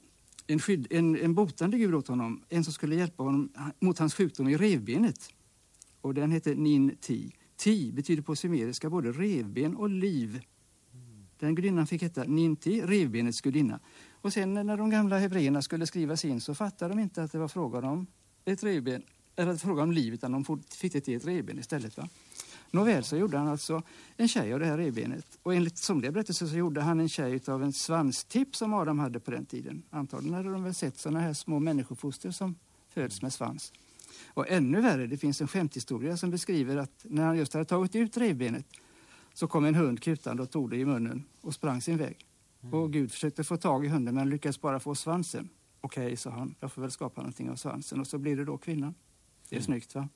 en botande gud åt honom, en som skulle hjälpa honom mot hans sjukdom i revbenet. Och den heter Nin-Ti. Ti betyder på sumeriska både revben och liv. Den gudinnan fick heta Nin-Ti, revbenets gudinna. Och sen när de gamla hebreerna skulle skrivas in så fattade de inte att det var frågan om ett revben, eller att det var frågan om liv, utan de fick det till ett revben istället, va? Nåväl, så gjorde han alltså en tjej av det här revbenet. Och enligt somliga berättelser så gjorde han en tjej av en svanstipp som Adam hade på den tiden. Antagligen hade de väl sett sådana här små människofoster som föds med svans. Och ännu värre, det finns en skämthistoria som beskriver att när han just hade tagit ut revbenet så kom en hund kutande och tog det i munnen och sprang sin väg. Och Gud försökte få tag i hunden men lyckades bara få svansen. Okej, sa han, jag får väl skapa någonting av svansen. Och så blir det då kvinnan. Det är snyggt, va?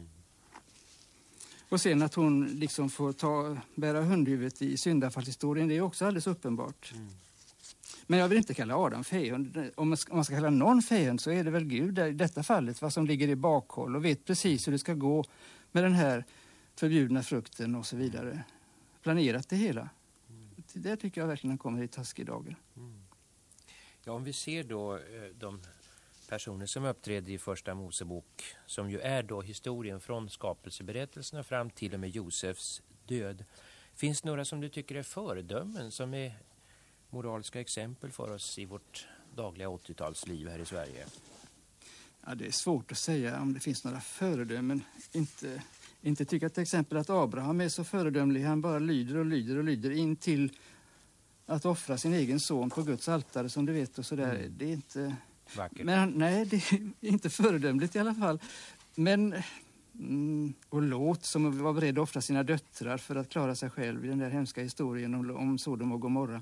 Och sen att hon liksom får bära hundhuvudet i syndafallshistorien, det är också alldeles uppenbart. Men jag vill inte kalla Adam fejhund. Om man ska kalla någon fejhund så är det väl Gud i detta fallet, vad som ligger i bakhåll och vet precis hur det ska gå med den här förbjudna frukten och så vidare. Planerat det hela. Det tycker jag verkligen kommer i taskig dagar. Ja, om vi ser då de personer som uppträder i första Mosebok, som ju är då historien från skapelseberättelserna fram till och med Josefs död. Finns det några som du tycker är föredömen, som är moraliska exempel för oss i vårt dagliga 80-talsliv här i Sverige? Ja, det är svårt att säga om det finns några föredömen. Inte tycker till exempel att Abraham är så föredömlig. Han bara lyder in till att offra sin egen son på Guds altare, som du vet. Och så där. Det är inte vackert. Men, nej, det är inte föredömligt i alla fall. Men och Lot som var beredd att offra sina döttrar för att klara sig själv i den där hemska historien om Sodom och Gomorra.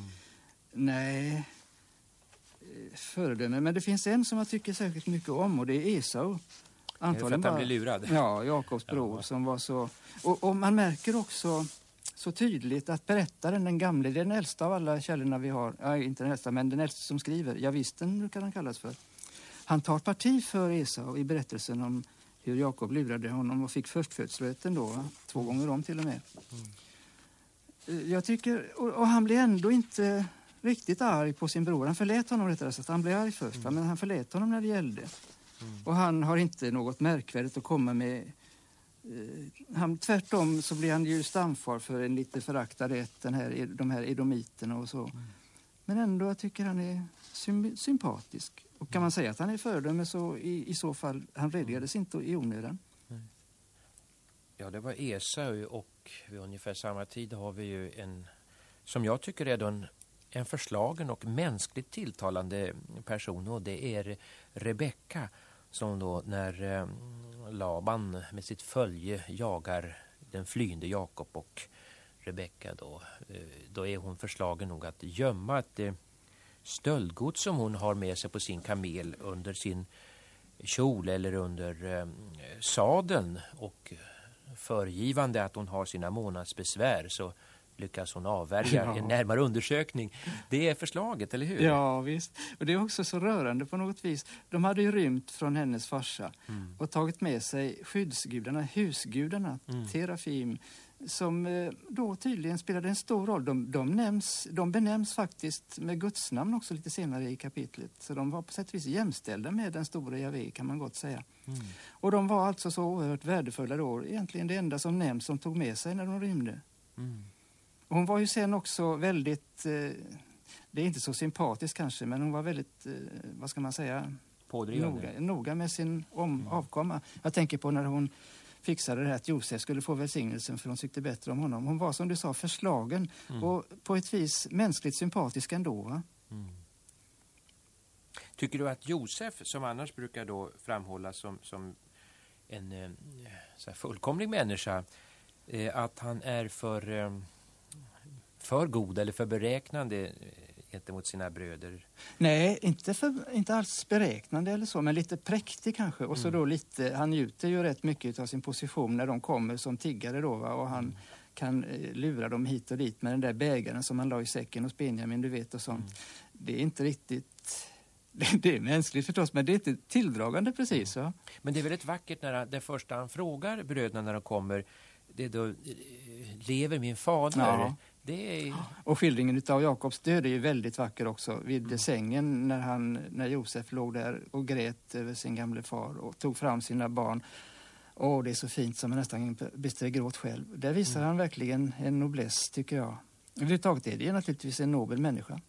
Nej, föredöme. Men det finns en som jag tycker särskilt mycket om, och det är Esau. Antagligen för att han blir lurad. Ja, Jakobs bror som var så... Och man märker också så tydligt att berättaren, den gamle, den äldsta av alla källorna vi har, ja, inte den äldsta, men den äldsta som skriver, Javisten brukar han kallas för. Han tar parti för Esau i berättelsen om hur Jakob lurade honom och fick förstfödslorätten då, 2 gånger om till och med. Jag tycker, och han blev ändå inte riktigt arg på sin bror. Han förlät honom rättare sagt. Han blev arg först, men han förlät honom när det gällde. Och han har inte något märkvärdigt att komma med. Tvärtom så blir han ju stamfar för en lite föraktad rätt, de här edomiterna och så. Men ändå jag tycker han är sympatisk. Och kan man säga att han är föredöme så i så fall, han redigades inte i onödan. Ja, det var Esau, och vid ungefär samma tid har vi ju en, som jag tycker är en förslagen och mänskligt tilltalande person, och det är Rebecka, som då när Laban med sitt följe jagar den flyende Jakob och Rebecka då är hon förslagen nog att gömma ett stöldgods som hon har med sig på sin kamel under sin kjol eller under sadeln, och föregivande att hon har sina månadsbesvär så lyckas hon avvärja en närmare undersökning. Det är förslaget, eller hur? Ja, visst. Och det är också så rörande på något vis. De hade ju rymt från hennes farsa och tagit med sig skyddsgudarna, husgudarna, Terafim, som då tydligen spelade en stor roll. De benämns faktiskt med Guds namn också lite senare i kapitlet. Så de var på sätt och vis jämställda med den stora Javé, kan man gott säga. Och de var alltså så oerhört värdefulla då. Egentligen det enda som nämns som tog med sig när de rymde. Hon var ju sen också väldigt, det är inte så sympatiskt kanske, men hon var väldigt, vad ska man säga, noga med sin avkomma. Jag tänker på när hon fixade det här att Josef skulle få välsignelsen för hon tyckte bättre om honom. Hon var som du sa förslagen och på ett vis mänskligt sympatisk ändå, va? Tycker du att Josef, som annars brukar då framhållas som en så här fullkomlig människa, att han är för god eller för beräknande gentemot sina bröder? Nej, inte alls beräknande eller så, men lite präktig kanske. Och så då lite, han njuter ju rätt mycket av sin position när de kommer som tiggare då, va? Och han kan lura dem hit och dit med den där bägaren som han la i säcken hos Benjamin, du vet, och sånt. Det är inte riktigt... Det är mänskligt förstås, men det är inte tilldragande precis. Va? Men det är väldigt vackert när det första han frågar bröderna när de kommer, det är då, lever min fader? Ja. Det är... Och skildringen av Jakobs död är ju väldigt vacker också. Vid sängen när Josef låg där och grät över sin gamle far och tog fram sina barn. Det är så fint som man nästan besteg gråt själv. Där visar han verkligen en nobless, tycker jag. Överhuvudtaget är det naturligtvis en nobel människa.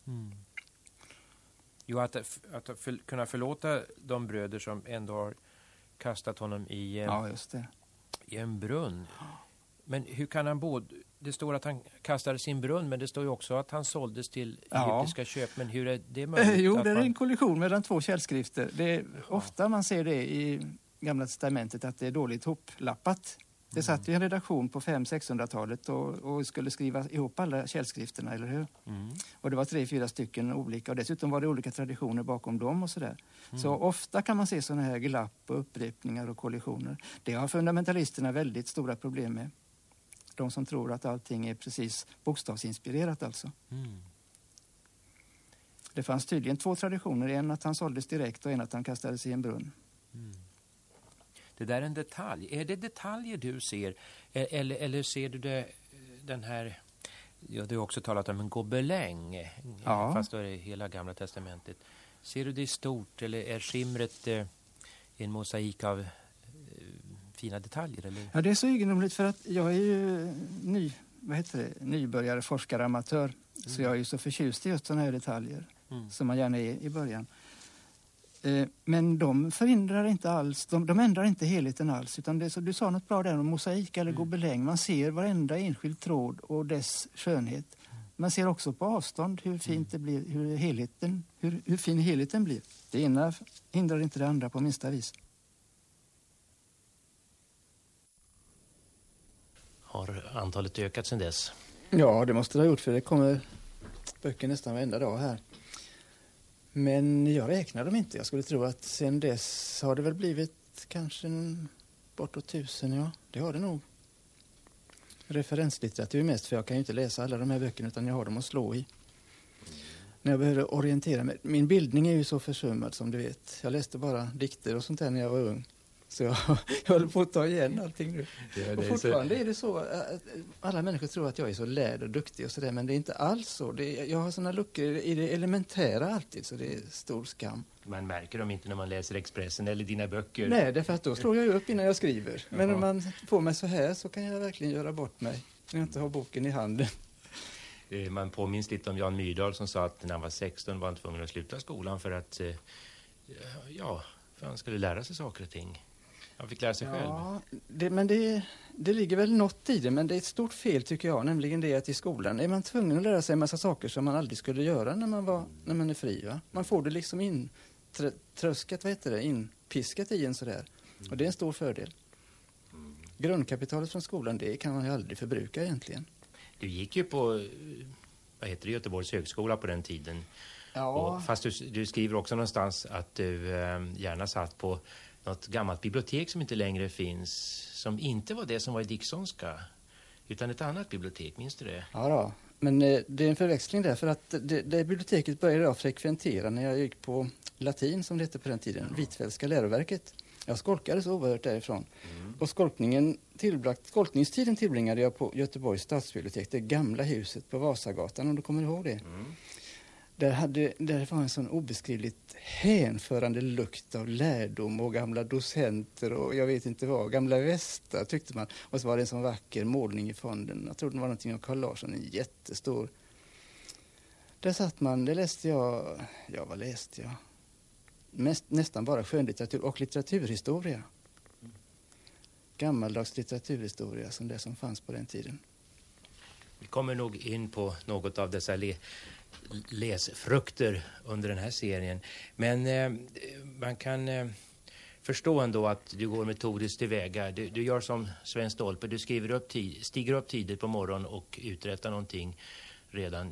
Jo, att kunna förlåta de bröder som ändå har kastat honom i ja, just det. I en brunn? Men hur kan han både... Det står att han kastade sin brunn, men det står ju också att han såldes till egyptiska köp. Men hur är det möjligt? Jo, det är en kollision mellan två källskrifter. Det är ofta man ser det i Gamla testamentet att det är dåligt hoplappat. Det satt ju en redaktion på 500-600-talet och skulle skriva ihop alla källskrifterna, eller hur? Och det var 3-4 stycken olika, och dessutom var det olika traditioner bakom dem och sådär. Så ofta kan man se sådana här glapp och upprepningar och kollisioner. Det har fundamentalisterna väldigt stora problem med. De som tror att allting är precis bokstavsinspirerat alltså. Det fanns tydligen 2 traditioner, en att han såldes direkt och en att han kastades i en brunn. Det där är en detalj. Är det detaljer du ser? Eller ser du det, den här... Ja, du har också talat om en gobeläng. Ja. Fast då är det hela Gamla testamentet. Ser du det i stort? Eller är skimret en mosaik av fina detaljer? Eller? Ja, det är så egendomligt för att jag är ju nybörjare, forskare, amatör. Så jag är ju så förtjust i just sådana här detaljer. Som man gärna är i början. Men de förhindrar inte alls, de ändrar inte helheten alls, utan det, så du sa något bra där om mosaik eller gobeläng. Man ser varenda enskild tråd och dess skönhet. Man ser också på avstånd hur fint det blir, hur fin helheten blir. Det ena hindrar inte det andra på minsta vis. Har antalet ökat sedan dess? Ja, det måste det ha gjort, för det kommer böcker nästan varenda dag här. Men jag räknar dem inte. Jag skulle tro att sen dess har det väl blivit kanske bortåt 1000, ja. Det har det nog. Referenslitteratur mest, för jag kan ju inte läsa alla de här böckerna utan jag har dem att slå i. När jag behöver orientera mig. Min bildning är ju så försummad som du vet. Jag läste bara dikter och sånt där när jag var ung. Så jag håller på att ta igen allting nu. Ja, och fortfarande är det så att alla människor tror att jag är så lärd och duktig och sådär, men det är inte alls så. Jag har såna luckor i det elementära alltid, så det är stor skam. Man märker dem inte när man läser Expressen eller dina böcker. Nej, därför att då slår jag ju upp innan jag skriver. Men om man får mig så här så kan jag verkligen göra bort mig när jag inte har boken i handen. Man påminns lite om Jan Myrdal som sa att när han var 16 var han tvungen att sluta skolan för att för han skulle lära sig saker och ting. Han fick lära sig själv. Men det ligger väl något i det, men det är ett stort fel tycker jag, nämligen det att i skolan är man tvungen att lära sig en massa saker som man aldrig skulle göra när man är fri. Va? Man får det liksom inpiskat i en sådär. Och det är en stor fördel. Grundkapitalet från skolan, det kan man ju aldrig förbruka egentligen. Du gick ju på Göteborgs högskola på den tiden. Ja. Och fast du skriver också någonstans att du gärna satt på något gammalt bibliotek som inte längre finns, som inte var det som var i Dicksonska, utan ett annat bibliotek, minns du det? Ja då, men det är en förväxling där, för att det biblioteket började jag frekventera när jag gick på latin, som det hette på den tiden, Hvitfeldtska läroverket. Jag skolkade så oerhört därifrån. Och skolkningstiden tillbringade jag på Göteborgs stadsbibliotek, det gamla huset på Vasagatan, om du kommer ihåg det. Där var en sån obeskrivligt hänförande lukt av lärdom och gamla docenter och jag vet inte vad, gamla västar tyckte man. Och så var det en sån vacker målning i fonden. Jag tror det var någonting av Carl Larsson, en jättestor. Där satt man, det läste jag, vad läste jag? Nästan bara skönlitteratur och litteraturhistoria. Gammaldags litteraturhistoria som det som fanns på den tiden. Vi kommer nog in på något av dessa läsfrukter under den här serien. Men man kan förstå ändå att du går metodiskt tillväga. Du gör som Sven Stolpe. Du stiger upp tidigt på morgonen och uträttar någonting redan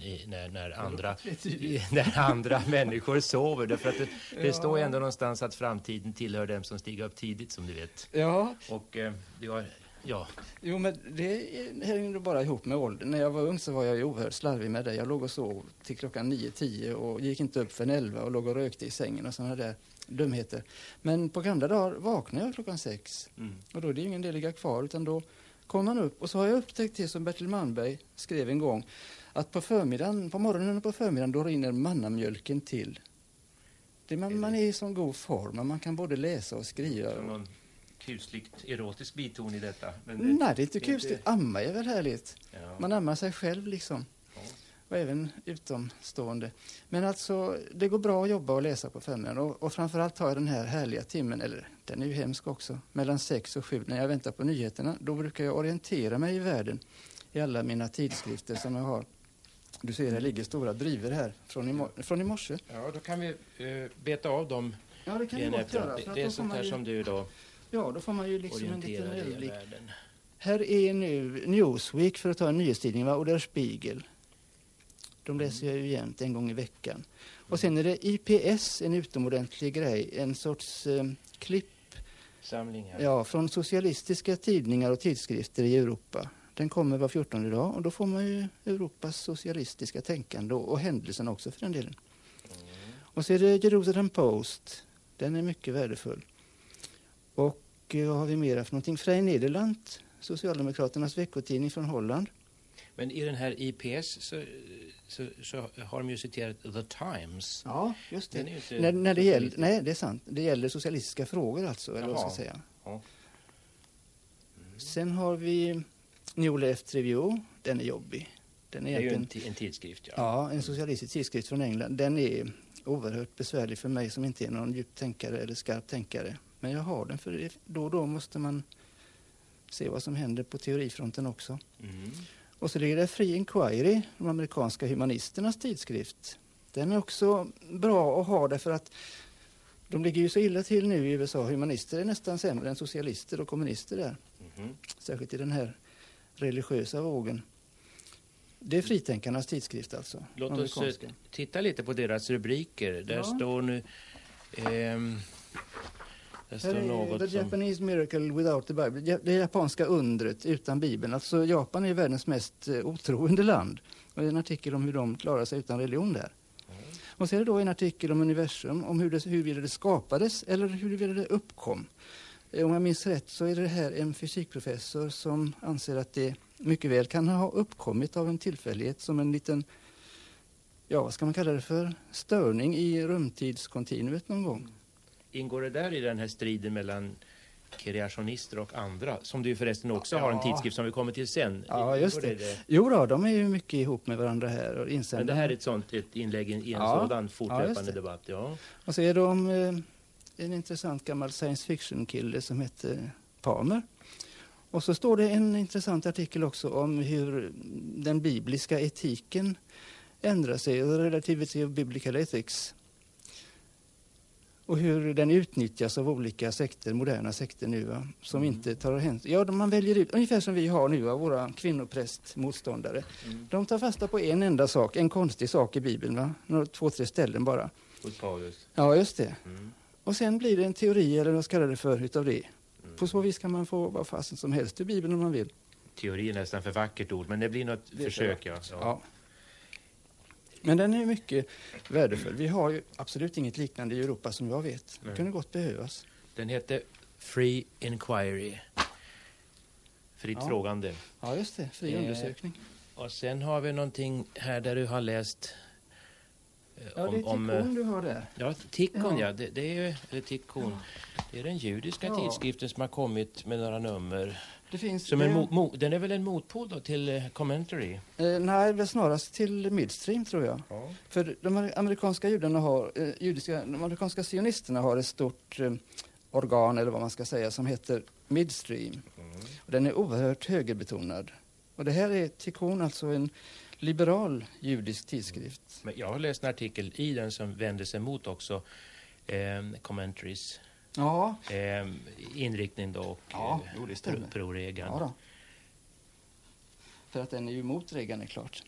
när andra människor sover. Därför att det står ju ändå någonstans att framtiden tillhör dem som stiger upp tidigt, som du vet. Ja. Och du har... Ja. Jo, men det hänger bara ihop med åldern. När jag var ung så var jag ju oerhört slarvig med det. Jag låg och sov till klockan 9-10 och gick inte upp för 11 och låg och rökte i sängen och sådana där dumheter. Men på gamla dagar vaknade jag klockan 6. Och då är det ju ingen del ligga kvar, utan då kom man upp. Och så har jag upptäckt det som Bertil Malmberg skrev en gång, att på morgonen och på förmiddagen då rinner mannamjölken till. Man är i sån god form, man kan både läsa och skriva. Kusligt erotisk biton i detta. Men nej, det är inte kusligt. Amma är väl härligt. Ja. Man ammar sig själv liksom. Ja. och även utomstående. Men alltså, det går bra att jobba och läsa på Femman och framförallt har jag den här härliga timmen, eller den är ju hemsk också, mellan 6 och 7 när jag väntar på nyheterna. Då brukar jag orientera mig i världen i alla mina tidskrifter som jag har. Du ser, det ligger stora driver här från i morse. Ja, då kan vi beta av dem. Ja, det kan vi gott göra. Det är sånt här som du då. Ja, då får man ju liksom en liten överblick. Världen. Här är nu Newsweek, för att ta en nyhetstidning, och Der Spiegel. De läser jag ju jämt en gång i veckan. Och sen är det IPS, en utomordentlig grej, en sorts klippsamling här. Ja, från socialistiska tidningar och tidskrifter i Europa. Den kommer var 14:e dag och då får man ju Europas socialistiska tänkande och händelserna också för den delen. Och så är det Jerusalem Post. Den är mycket värdefull. Och vad har vi mera för någonting? Vrij Nederland, Socialdemokraternas veckotidning från Holland. Men i den här IPS så har de ju citerat The Times. Ja, just det. När det gäller, nej, det är sant. Det gäller socialistiska frågor alltså, eller vad ska jag säga. Ja. Sen har vi New Left Review. Den är jobbig. Den är ju en tidskrift. Ja. Ja, en socialistisk tidskrift från England. Den är oerhört besvärlig för mig som inte är någon djup tänkare eller skarp tänkare. Men jag har den, för då och då måste man se vad som händer på teorifronten också. Och så ligger det Free Inquiry, de amerikanska humanisternas tidskrift. Den är också bra att ha därför att de ligger ju så illa till nu i USA. Humanister är nästan sämre än socialister och kommunister där. Särskilt i den här religiösa vågen. Det är fritänkarnas tidskrift alltså. Låt oss titta lite på deras rubriker. Där står nu... där står något The Japanese Miracle Without the Bible. Det japanska undret utan Bibeln. Alltså Japan är världens mest otroende land. Och det är en artikel om hur de klarar sig utan religion där. Och så är det då en artikel om universum, om hur det skapades eller hur det uppkom. Om jag minns rätt så är det här en fysikprofessor som anser att det mycket väl kan ha uppkommit av en tillfällighet som en liten, ja vad ska man kalla det för, störning i rumtidskontinuet någon gång. Ingår det där i den här striden mellan kreationister och andra, som du förresten också har en tidskrift som vi kommer till sen? Ja, just det. Jo då, de är ju mycket ihop med varandra här. Och men det här är ett inlägg i en sådan fortlöpande debatt. Ja. Och så är de en intressant gammal science fiction-kille som heter Palmer. Och så står det en intressant artikel också om hur den bibliska etiken ändrar sig, Relativity of Biblical Ethics. Och hur den utnyttjas av olika sekter, moderna sekter nu, va? Som inte tar hänsyn. Ja, man väljer ut, ungefär som vi har nu av våra kvinnoprästmotståndare. De tar fasta på en enda sak, en konstig sak i Bibeln, va? 2-3 ställen bara. Hos Paulus. Ja, just det. Och sen blir det en teori, eller vad ska det för, utav det. På så vis kan man få vad fasen som helst i Bibeln om man vill. Teori är nästan för vackert ord, men det blir något försök, ja. Men den är mycket värdefull. Vi har ju absolut inget liknande i Europa som jag vet. Det kunde gott behövas. Den heter Free Inquiry. Fritt frågande. Ja, just det. Fri undersökning. Och sen har vi någonting här där du har läst... Ja, det är Tikkun du har där. Ja, Tikkun, ja. Det är ju... Eller Tikkun. Det är den judiska tidskriften som har kommit med några nummer. Det finns som den är väl en motpol då till Commentary? Nej, väl snarast till Midstream tror jag. Ja. För de amerikanska judarna har, de amerikanska sionisterna har ett stort organ eller vad man ska säga som heter Midstream. Och den är oerhört högerbetonad. Och det här är Tikkun, alltså en liberal judisk tidskrift. Men jag har läst en artikel i den som vänder sig mot också Commentaries. Ja. Inriktning då och pro-Reagan. Ja då. För att den är ju mot Reagan är klart.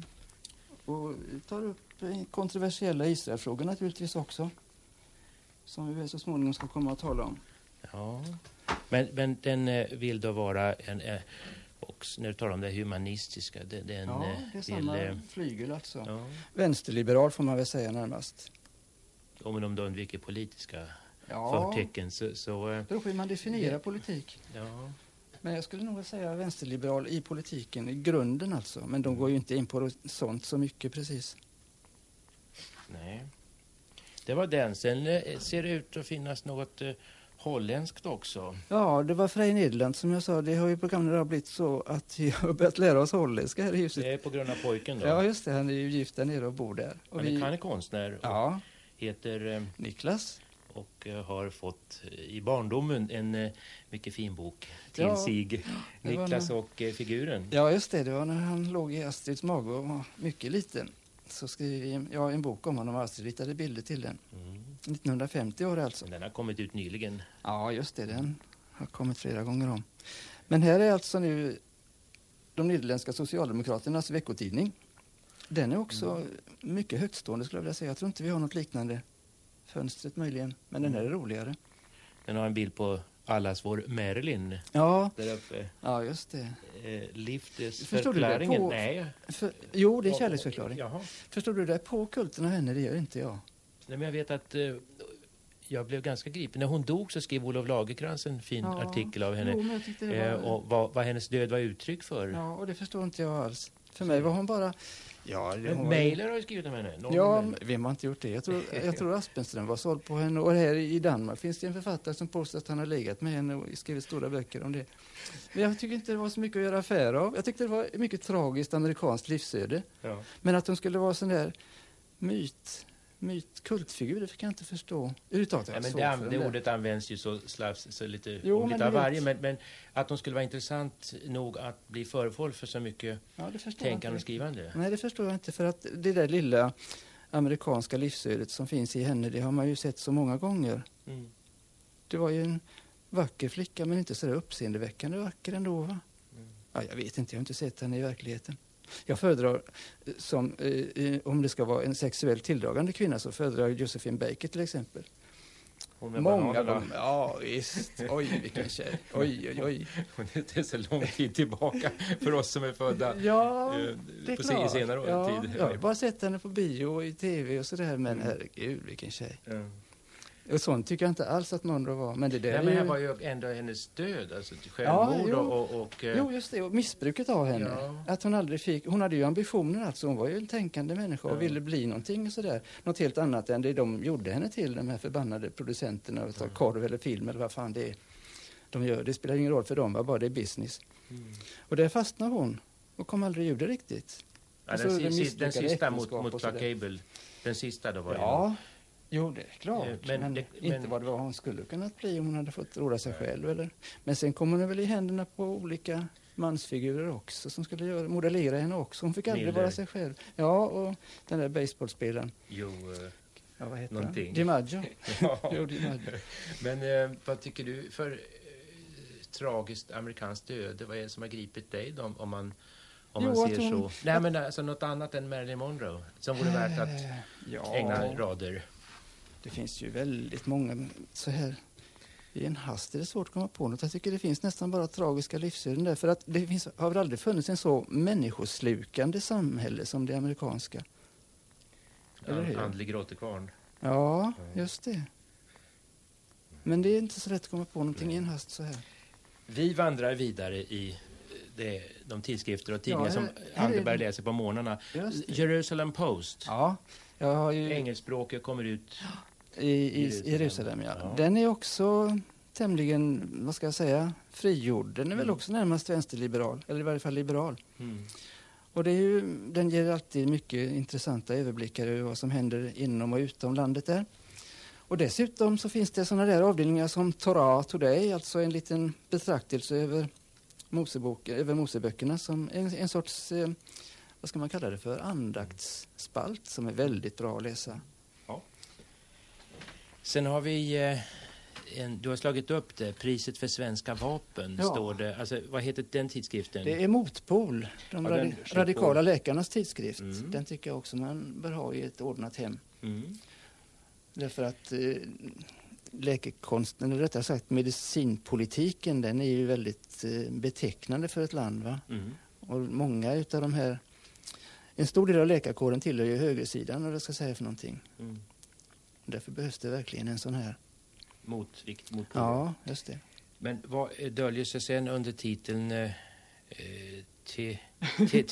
Och tar upp kontroversiella Israelfrågor naturligtvis också. Som vi så småningom ska komma att tala om. Ja, men den vill då vara och när du talar om det humanistiska. Det är samma flygel alltså. Ja. Vänsterliberal får man väl säga närmast. Om de undviker politiska förtecken så... Det beror på hur man definierar politik. Ja. Men jag skulle nog säga vänsterliberal i politiken, i grunden alltså. Men de går ju inte in på sånt så mycket precis. Nej. Det var den. Sen ser det ut att finnas något holländskt också. Ja, det var Vrij Nederland som jag sa. Det har ju på gamla dagar blivit så att vi har börjat lära oss holländska här i huset. Det är på grund av pojken då? Ja, just det. Han är ju gift där nere och bor där. Och han är konstnär och heter Niklas. Och har fått i barndomen en mycket fin bok till sig. Niklas och figuren. Ja, just det. Det var när han låg i Astrids mage och var mycket liten. Så skrev jag en bok om honom och Astrid ritade bilder till den. 1950 år alltså. Den har kommit ut nyligen. Ja, just det. Den har kommit flera gånger om. Men här är alltså nu de nederländska socialdemokraternas veckotidning. Den är också mycket högtstående skulle jag vilja säga. Jag tror inte vi har något liknande. Fönstret möjligen, men den här är roligare. Den har en bild på allas vår Marilyn. Ja, där uppe. Ja, just det. Liftesförklaringen. Nej. Jo, det är kärleksförklaring. Jaha. Förstår du det? På Kulten av henne, det gör inte jag. Nej, men jag vet att jag blev ganska gripen. När hon dog så skrev Olof Lagercrantz en fin artikel av henne. Jo, men jag tyckte det var... och vad hennes död var uttryck för. Ja, och det förstår inte jag alls. För mig var hon bara... Ja, Mailer har ju skrivit om henne. Vem har inte gjort det? Jag tror Aspenström var såld på henne. Och här i Danmark finns det en författare som påstår att han har legat med henne och skrivit stora böcker om det. Men jag tycker inte det var så mycket att göra affär av. Jag tyckte det var mycket tragiskt amerikanskt livsöde. Ja. Men att hon skulle vara sån där kultfigur, det fick jag inte förstå. Det ordet används ju så lite lite av varje. Men att de skulle vara intressant nog att bli föremål för så mycket tänkande och skrivande. Nej, det förstår jag inte. För att det där lilla amerikanska livsödet som finns i henne, det har man ju sett så många gånger. Det var ju en vacker flicka, men inte så där uppseendeväckande vacker ändå, va? Ja, jag vet inte, jag har inte sett henne i verkligheten. Jag föredrar, om det ska vara en sexuellt tilldragande kvinna, så föredrar jag Josephine Baker till exempel. Många gånger. Ja, visst. Oj, vilken tjej. Oj. Det är så lång tid tillbaka för oss som är födda det är på klart. senare tid. Jag har bara sett henne på bio och i tv och sådär, men herregud, vilken tjej. Och sånt tycker jag inte alls att Monroe var. Men det där men här var ju ändå hennes död, alltså självmord Jo, just det. Och missbruket av henne. Ja. Att hon aldrig fick... Hon hade ju ambitioner, alltså. Hon var ju en tänkande människa och ville bli någonting och sådär. Något helt annat än det de gjorde henne till, de här förbannade producenterna av korv eller film eller vad fan det är. De gör. Det spelar ingen roll för dem, bara det är business. Och där fastnade hon och kom aldrig ur det riktigt. Ja, den sista mot Clark Gable. Den sista då var det. Jo, det är klart. Men inte vad det var hon skulle kunnat bli om hon hade fått råda sig själv. Eller? Men sen kommer hon väl i händerna på olika mansfigurer också som skulle modellera henne också. Hon fick aldrig vara sig själv. Ja, och den där baseballspelaren. Vad heter någonting. Han? DiMaggio. Jo, DiMaggio. Men vad tycker du för tragiskt amerikanskt död? Vad är det som har gripit dig då, om man ser så? Nej, men alltså något annat än Marilyn Monroe som vore värt att ägna rader. Det finns ju väldigt många så här. I en hast är det svårt att komma på något. Jag tycker det finns nästan bara tragiska livsöden där. För att det har väl aldrig funnits en så människoslukande samhälle som det amerikanska. Andlig gråtekvarn. Ja, just det. Men det är inte så lätt att komma på någonting i en hast så här. Vi vandrar vidare i de tidskrifter och tidningar som Anderberg läser på morgnarna. Jerusalem Post. Ja, jag har ju... Engelskspråket kommer ut i Jerusalem, ja. Den är också tämligen, vad ska jag säga, frigjord. Den är väl också närmast vänsterliberal, eller i varje fall liberal. Och det är ju, den ger alltid mycket intressanta överblickar över vad som händer inom och utom landet där. Och dessutom så finns det sådana där avdelningar som Torah Today, alltså en liten betraktelse över Moseböckerna som en sorts, vad ska man kalla det för, andaktsspalt som är väldigt bra att läsa. Ja. Sen har vi, du har slagit upp det, priset för svenska vapen, står det. Alltså, vad heter den tidskriften? Det är Motpol, de radikala läkarnas tidskrift. Den tycker jag också man bör ha i ett ordnat hem. Därför att läkekonsten, eller rättare sagt medicinpolitiken, den är ju väldigt betecknande för ett land, va? Och många utav de här, en stor del av läkarkåren tillhör ju högersidan, vad jag ska säga för någonting. Därför behövs det verkligen en sån här motvikt. Ja, just det. Men vad döljer sig sen under titeln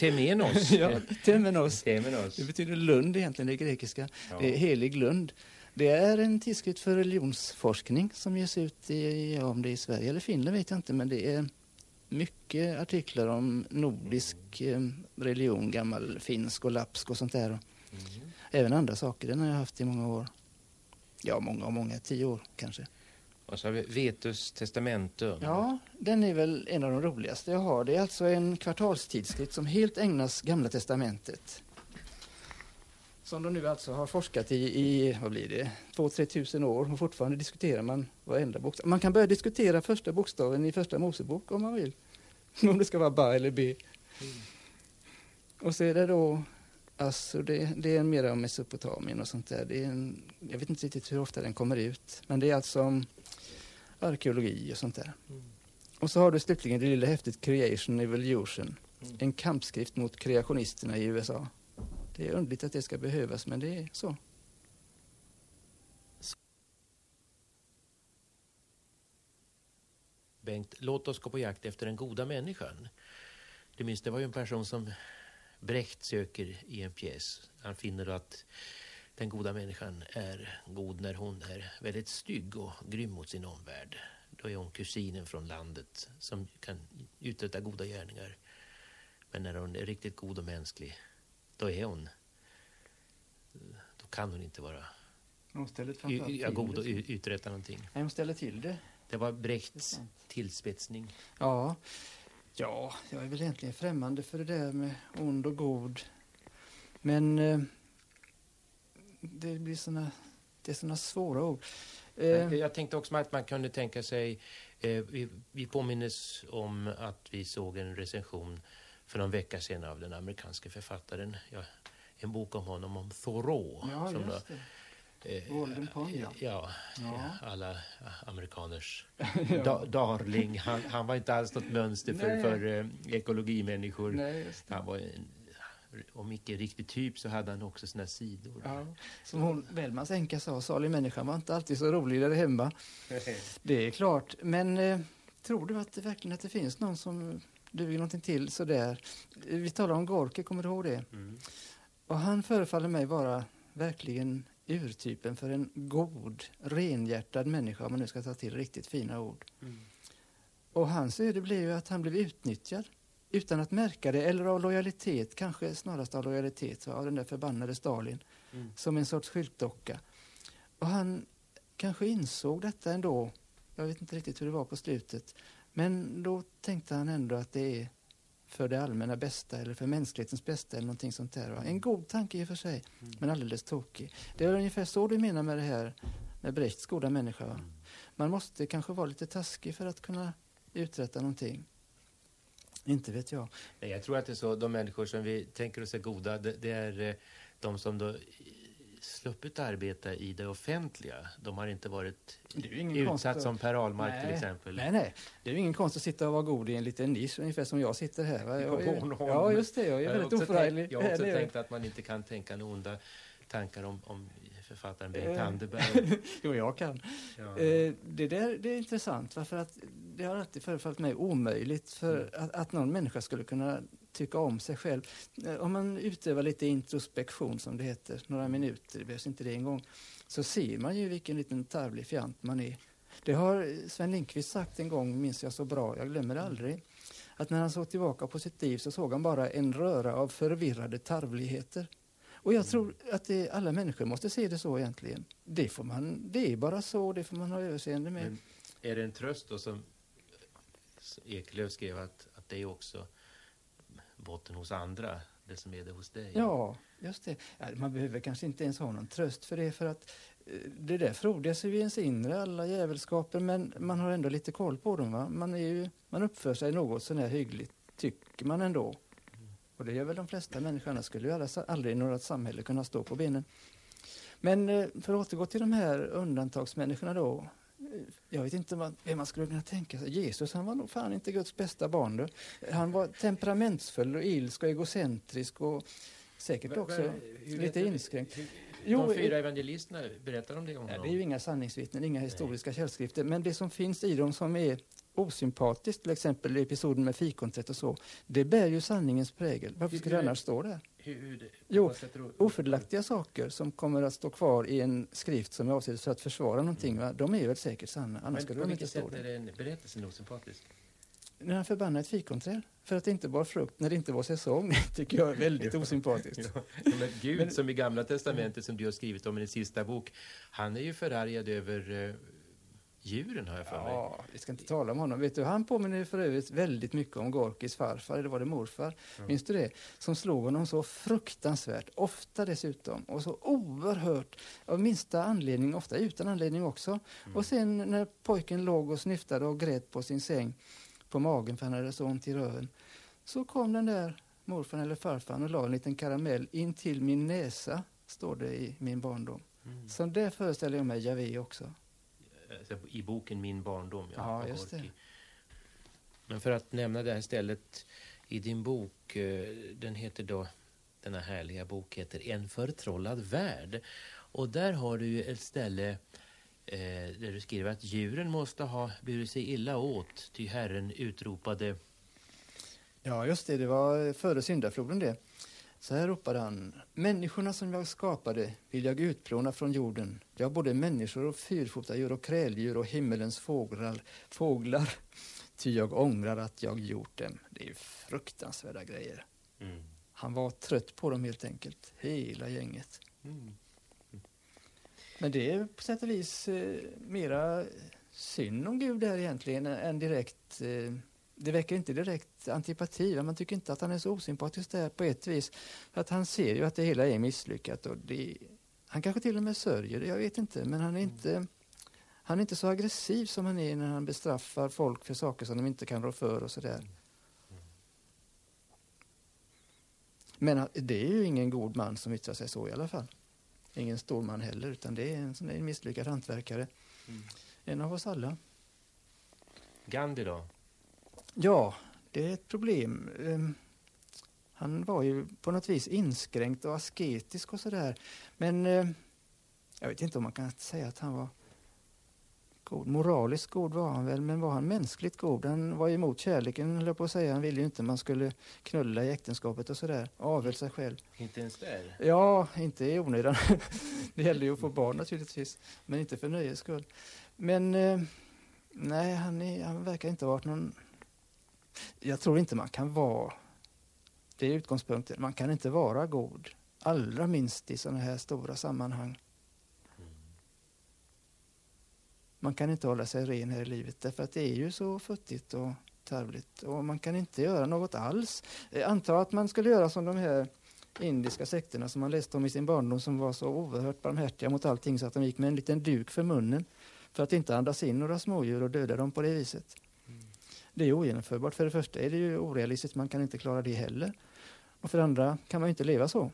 Temenos? Ja, Temenos. Det betyder Lund egentligen, det grekiska. Det är helig Lund. Det är en tidskrift för religionsforskning som ges ut om det är i Sverige eller Finland vet jag inte, men det är mycket artiklar om nordisk religion, gammal finsk och lapsk och sånt där. Även andra saker, den har jag haft i många år. Ja, många, 10 år kanske. Och så har vi Vetus testamentum. Ja, den är väl en av de roligaste jag har. Det är alltså en kvartalstidskrift som helt ägnas Gamla testamentet. Som de nu alltså har forskat i vad blir det, 2-3 tusen år och fortfarande diskuterar man varenda bokstav. Man kan börja diskutera första bokstaven i första Mosebok om man vill. Om det ska vara ba eller b. Och så är det då alltså det är en mer om Mesopotamien och sånt där. Jag vet inte riktigt hur ofta den kommer ut. Men det är alltså arkeologi och sånt där. Och så har du slutligen det lilla häftet Creation Evolution. En kampskrift mot kreationisterna i USA. Det är underligt att det ska behövas, men det är så. Bengt, låt oss gå på jakt efter den goda människan. Det var ju en person som Brecht söker i en pjäs. Han finner att den goda människan är god när hon är väldigt stygg och grym mot sin omvärld. Då är hon kusinen från landet som kan uträtta goda gärningar. Men när hon är riktigt god och mänsklig, då kan hon inte vara god och uträtta någonting. Nej, hon ställer till det. Det var Brechts tillspetsning. Ja, jag är väl egentligen främmande för det där med ond och god. Men det blir såna svåra ord. Jag tänkte också att man kunde tänka sig, vi påminnes om att vi såg en recension för någon vecka sedan av den amerikanske författaren. En bok om honom, om Thoreau. Ja, som just det. Walden Pond, ja. Alla amerikaners darling. Han var inte alls något mönster för ekologimänniskor. Nej, just det. Han var om icke riktigt typ så hade han också sina sidor. Ja, som hon Bellmans änka sa, salig människan var inte alltid så rolig där hemma. Det är klart, men tror du att det finns någon som duger någonting till sådär? Vi talar om Gorky, kommer du ihåg det? Och han förefaller mig vara verkligen urtypen för en god, renhjärtad människa, om man nu ska ta till riktigt fina ord. Och hans öde blev ju att han blev utnyttjad utan att märka det, eller av lojalitet, kanske snarast av lojalitet, av den där förbannade Stalin, som en sorts skyltdocka. Och han kanske insåg detta ändå, jag vet inte riktigt hur det var på slutet, men då tänkte han ändå att det är för det allmänna bästa eller för mänsklighetens bästa eller någonting sånt där. Va? En god tanke i och för sig, men alldeles tokig. Det är ungefär så du menar med det här med Brechts goda människa. Va? Man måste kanske vara lite taskig för att kunna uträtta någonting. Inte vet jag. Nej, jag tror att det är så. De människor som vi tänker oss är goda, det är de som då sluppit arbeta i det offentliga. De har inte varit utsatt som Per Ahlmark till exempel. Nej. Det är ju ingen konst att sitta och vara god i en liten nisch, ungefär som jag sitter här. Va? Ja, just det. Jag är väldigt oförarglig. Jag har också tänkt att man inte kan tänka några onda tankar om författaren Bengt Anderberg. Jo, jag kan. Ja. Det är intressant, för att det har alltid förefallit mig omöjligt för att någon människa skulle kunna tycka om sig själv. Om man utövar lite introspektion, som det heter, några minuter, det behövs inte det en gång, så ser man ju vilken liten tarvlig fjant man är. Det har Sven Lindqvist sagt en gång, minns jag så bra, jag glömmer det aldrig, att när han såg tillbaka på sitt liv så såg han bara en röra av förvirrade tarvligheter. Och jag tror att alla människor måste se det så egentligen. Det är bara så, det får man ha överseende med. Men är det en tröst då som Eklöf skrev att det är också botten hos andra, det som är det hos dig? Ja, just det. Ja, man behöver kanske inte ens ha någon tröst för det, för att det där frodiga sig i ens inre, alla jävelskaper, men man har ändå lite koll på dem. Va? Man uppför sig något sån här hyggligt, tycker man ändå. Och det gör väl de flesta människorna, skulle ju aldrig i något samhälle kunna stå på benen. Men för att återgå till de här undantagsmänniskorna då. Jag vet inte vem man skulle kunna tänka sig. Jesus, han var nog fan inte Guds bästa barn då. Han var temperamentsfull och ilsk och egocentrisk och säkert också lite inskränkt. De 4 evangelisterna, berättar om det om honom? Det är ju inga sanningsvittnen, inga historiska källskrifter. Men det som finns i dem som är osympatiskt, till exempel i episoden med fikonträtt och så, det bär ju sanningens prägel. Varför skulle det annars stå där? Jo, ofördelaktiga saker som kommer att stå kvar i en skrift som är avsedd för att försvara någonting, va? De är väl säkert sanna, annars skulle de inte stå där. Men på vilket sätt är berättelsen osympatisk? När han förbannar ett fikonträd för att det inte var frukt när det inte var säsong, tycker jag är väldigt osympatiskt. Men Gud, som i Gamla testamentet som du har skrivit om i din sista bok, han är ju förargad över djuren, har jag för mig. Ja, vi ska inte tala om honom. Vet du, han påminner för övrigt väldigt mycket om Gorkis farfar, eller var det morfar? Minns du det? Som slog honom så fruktansvärt, ofta dessutom. Och så oerhört, av minsta anledning, ofta utan anledning också. Och sen när pojken låg och snyftade och grät på sin säng, på magen för han hade så ont i röven, så kom den där morfar eller farfar och la en liten karamell in till min näsa, står det i min barndom. Så där föreställer jag mig Javé också. I boken Min barndom. Ja, just det. Men för att nämna det här stället i din bok, den heter då, denna härliga bok heter En förtrollad värld. Och där har du ett ställe där du skriver att djuren måste ha burit sig illa åt, ty Herren utropade. Ja, just det. Det var före syndafloden det. Så här ropade han: människorna som jag skapade vill jag utplåna från jorden. Jag både människor och fyrfotadjur och kräldjur och himmelens fåglar. Ty jag ångrar att jag gjort dem. Det är ju fruktansvärda grejer. Han var trött på dem helt enkelt. Hela gänget. Men det är på sätt och vis mera synd om Gud där egentligen än direkt. Det väcker inte direkt antipati. Man tycker inte att han är så osympatisk där på ett vis. För att han ser ju att det hela är misslyckat. Och han kanske till och med sörjer det, jag vet inte. Men han är inte så aggressiv som han är när han bestraffar folk för saker som de inte kan rå för och sådär. Men det är ju ingen god man som yttrar sig så i alla fall. Ingen stor man heller, utan det är en misslyckad hantverkare. En av oss alla. Gandhi då? Ja, det är ett problem. Han var ju på något vis inskränkt och asketisk och sådär. Men jag vet inte om man kan säga att han var god. Moraliskt god var han väl, men var han mänskligt god? Han var emot kärleken, höll jag på att säga. Han ville ju inte man skulle knulla i äktenskapet och sådär. Avhöll sig själv. Inte ens där? Ja, inte i onödan. Det gäller ju att få barn naturligtvis, men inte för nöjes skull. Men nej, han verkar inte ha varit någon... Jag tror inte man kan vara... Det är utgångspunkten. Man kan inte vara god. Allra minst i sådana här stora sammanhang. Man kan inte hålla sig ren här i livet. Därför att det är ju så futtigt och tarvligt. Och man kan inte göra något alls. Anta att man skulle göra som de här indiska sekterna som man läste om i sin barndom, som var så oerhört barmhärtiga mot allting så att de gick med en liten duk för munnen för att inte andas in några smådjur och döda dem på det viset. Det är ogenomförbart. För det första är det ju orealistiskt, man kan inte klara det heller. Och för det andra kan man ju inte leva så.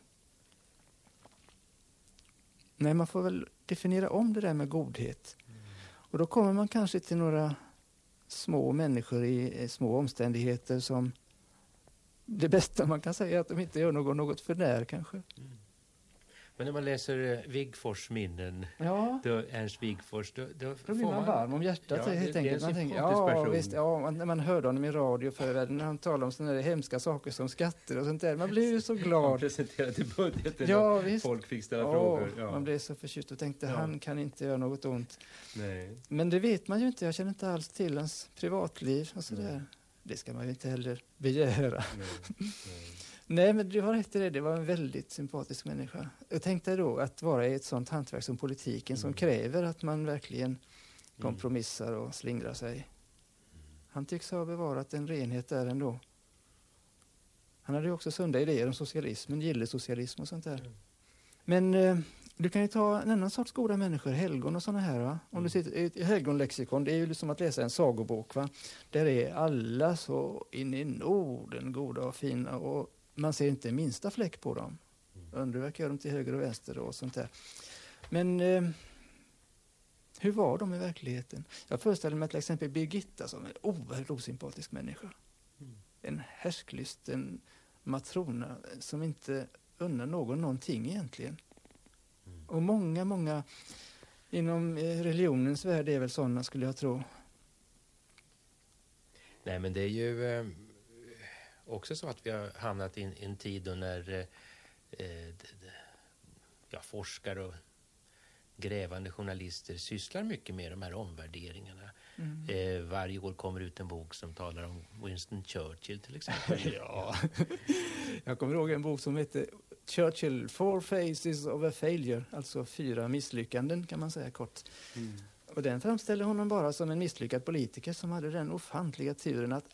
Nej, man får väl definiera om det där med godhet. Och då kommer man kanske till några små människor i små omständigheter som det bästa man kan säga att de inte gör något för när kanske. Men när man läser Wigforss minnen, då Ernst Wigforss, då blir man varm om hjärtat helt enkelt. Man tänker, visst, när man hörde honom i radio förr, när han talade om sådana hemska saker som skatter och sånt där, man blir ju så glad. Han presenterade budgeten och folk fick ställa frågor. Ja. Man blev så förtjust och tänkte, han kan inte göra något ont. Nej. Men det vet man ju inte, jag känner inte alls till hans privatliv och sådär. Det ska man ju inte heller begära. Nej, men du har rätt i det. Det var en väldigt sympatisk människa. Jag tänkte då att vara i ett sånt hantverk som politiken som kräver att man verkligen kompromissar och slingrar sig. Han tycks ha bevarat en renhet där ändå. Han hade ju också sunda idéer om socialismen, gillesocialism och sånt där. Men du kan ju ta en annan sorts goda människor, helgon och såna här, va? Om du sitter i ett helgonlexikon, det är ju som att läsa en sagobok, va? Där är alla så in i Norden goda och fina och man ser inte minsta fläck på dem. Underverk gör dem till höger och vänster och sånt där. Men hur var de i verkligheten? Jag föreställer mig till exempel Birgitta som en oerhört osympatisk människa. En härsklysten matrona som inte unnar någonting egentligen. Och många inom religionens värld är väl sådana, skulle jag tro. Nej, men det är ju också så att vi har hamnat i en tid då när forskare och grävande journalister sysslar mycket med de här omvärderingarna. Varje år kommer ut en bok som talar om Winston Churchill till exempel. Ja, jag kommer ihåg en bok som heter Churchill, 4 Phases of a Failure, alltså 4 misslyckanden kan man säga kort. Och den framställer honom bara som en misslyckad politiker som hade den ofantliga turen att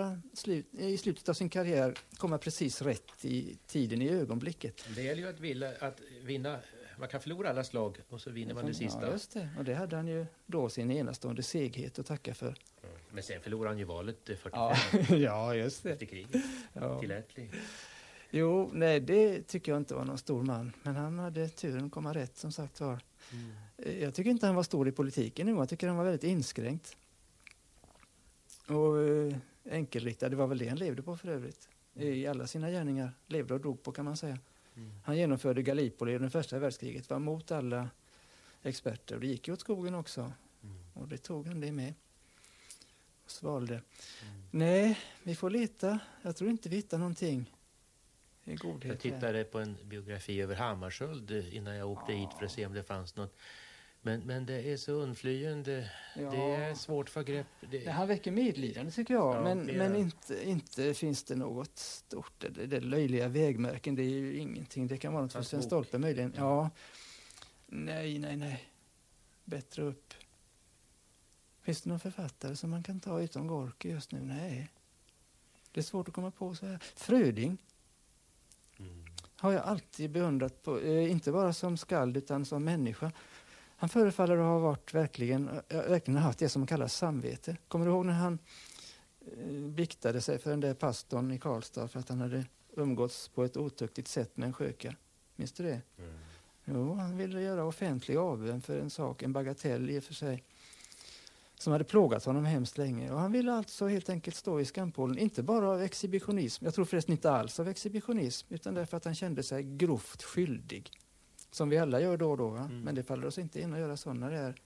i slutet av sin karriär komma precis rätt i tiden, i ögonblicket. Det gäller ju att vinna. Man kan förlora alla slag och så vinner man det sista. Ja, just det. Och det hade han ju då sin enastående seghet att tacka för. Men sen förlorade han ju valet 45 ja, just det. efter kriget till Attlee. Jo, nej, det tycker jag inte var någon stor man. Men han hade turen att komma rätt, som sagt var. Jag tycker inte han var stor i politiken nu. Jag tycker han var väldigt inskränkt. Och enkelriktad, det var väl det han levde på för övrigt. I alla sina gärningar levde och dog på, kan man säga. Han genomförde Gallipoli under första världskriget, var mot alla experter. Det gick ju åt skogen också. Och det tog han det med. Och svalde. Nej, vi får leta. Jag tror inte vi hittar någonting. Jag tittade på en biografi över Hammarskjöld innan jag åkte hit för att se om det fanns något. Men det är så undflyende. Ja. Det är svårt för grepp. Han väcker medlidande tycker jag. Ja, men inte finns det något stort. Det löjliga vägmärken, det är ju ingenting. Det kan vara något för en stolpe möjligen. Ja. Nej. Bättre upp. Finns det någon författare som man kan ta utom Gorky just nu? Nej. Det är svårt att komma på så här. Fröding. Har jag alltid beundrat på, inte bara som skald utan som människa. Han förefaller att ha varit verkligen haft det som kallas samvete. Kommer du ihåg när han biktade sig för den där pastorn i Karlstad för att han hade umgåtts på ett otuktigt sätt med en sköka? Minns du det? Jo, han ville göra offentlig avbön för en sak, en bagatell i och för sig, som hade plågat honom hemskt länge. Och han ville alltså helt enkelt stå i skampålen, inte bara av exhibitionism, jag tror förresten inte alls av exhibitionism, utan därför att han kände sig grovt skyldig. Som vi alla gör då och då, va? Men det faller oss inte in att göra sådana där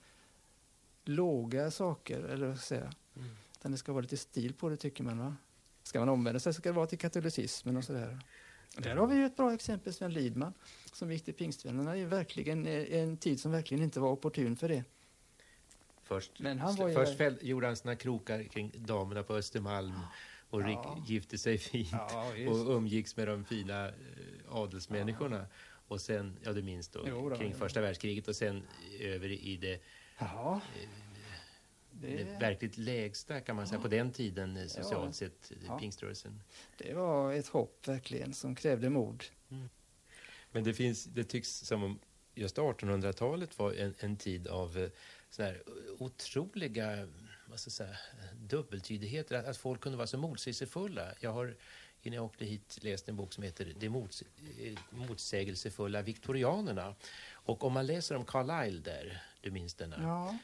låga saker, eller vad ska jag säga. Utan det ska vara lite stil på det, tycker man, va? Ska man omvända sig så ska det vara till katolicismen och sådär. Där har vi ju ett bra exempel, Sven Lidman, som gick till pingstvännerna. Det är verkligen en tid som verkligen inte var opportun för det. Först gjorde han såna krokar kring damerna på Östermalm och gifte sig fint och umgicks med de fina adelsmänniskorna. Och sen, du minns då, kring första världskriget och sen över i det verkligt lägsta, kan man säga, på den tiden socialt sett, pingströrelsen. Det var ett hopp verkligen som krävde mod. Men det tycks som om just 1800-talet var en tid av så här otroliga dubbeltydigheter, att folk kunde vara så motsägelsefulla. Jag har innan jag åkte hit läst en bok som heter De motsägelsefulla viktorianerna. Och om man läser om Carlyle där, du minns denna? Ja.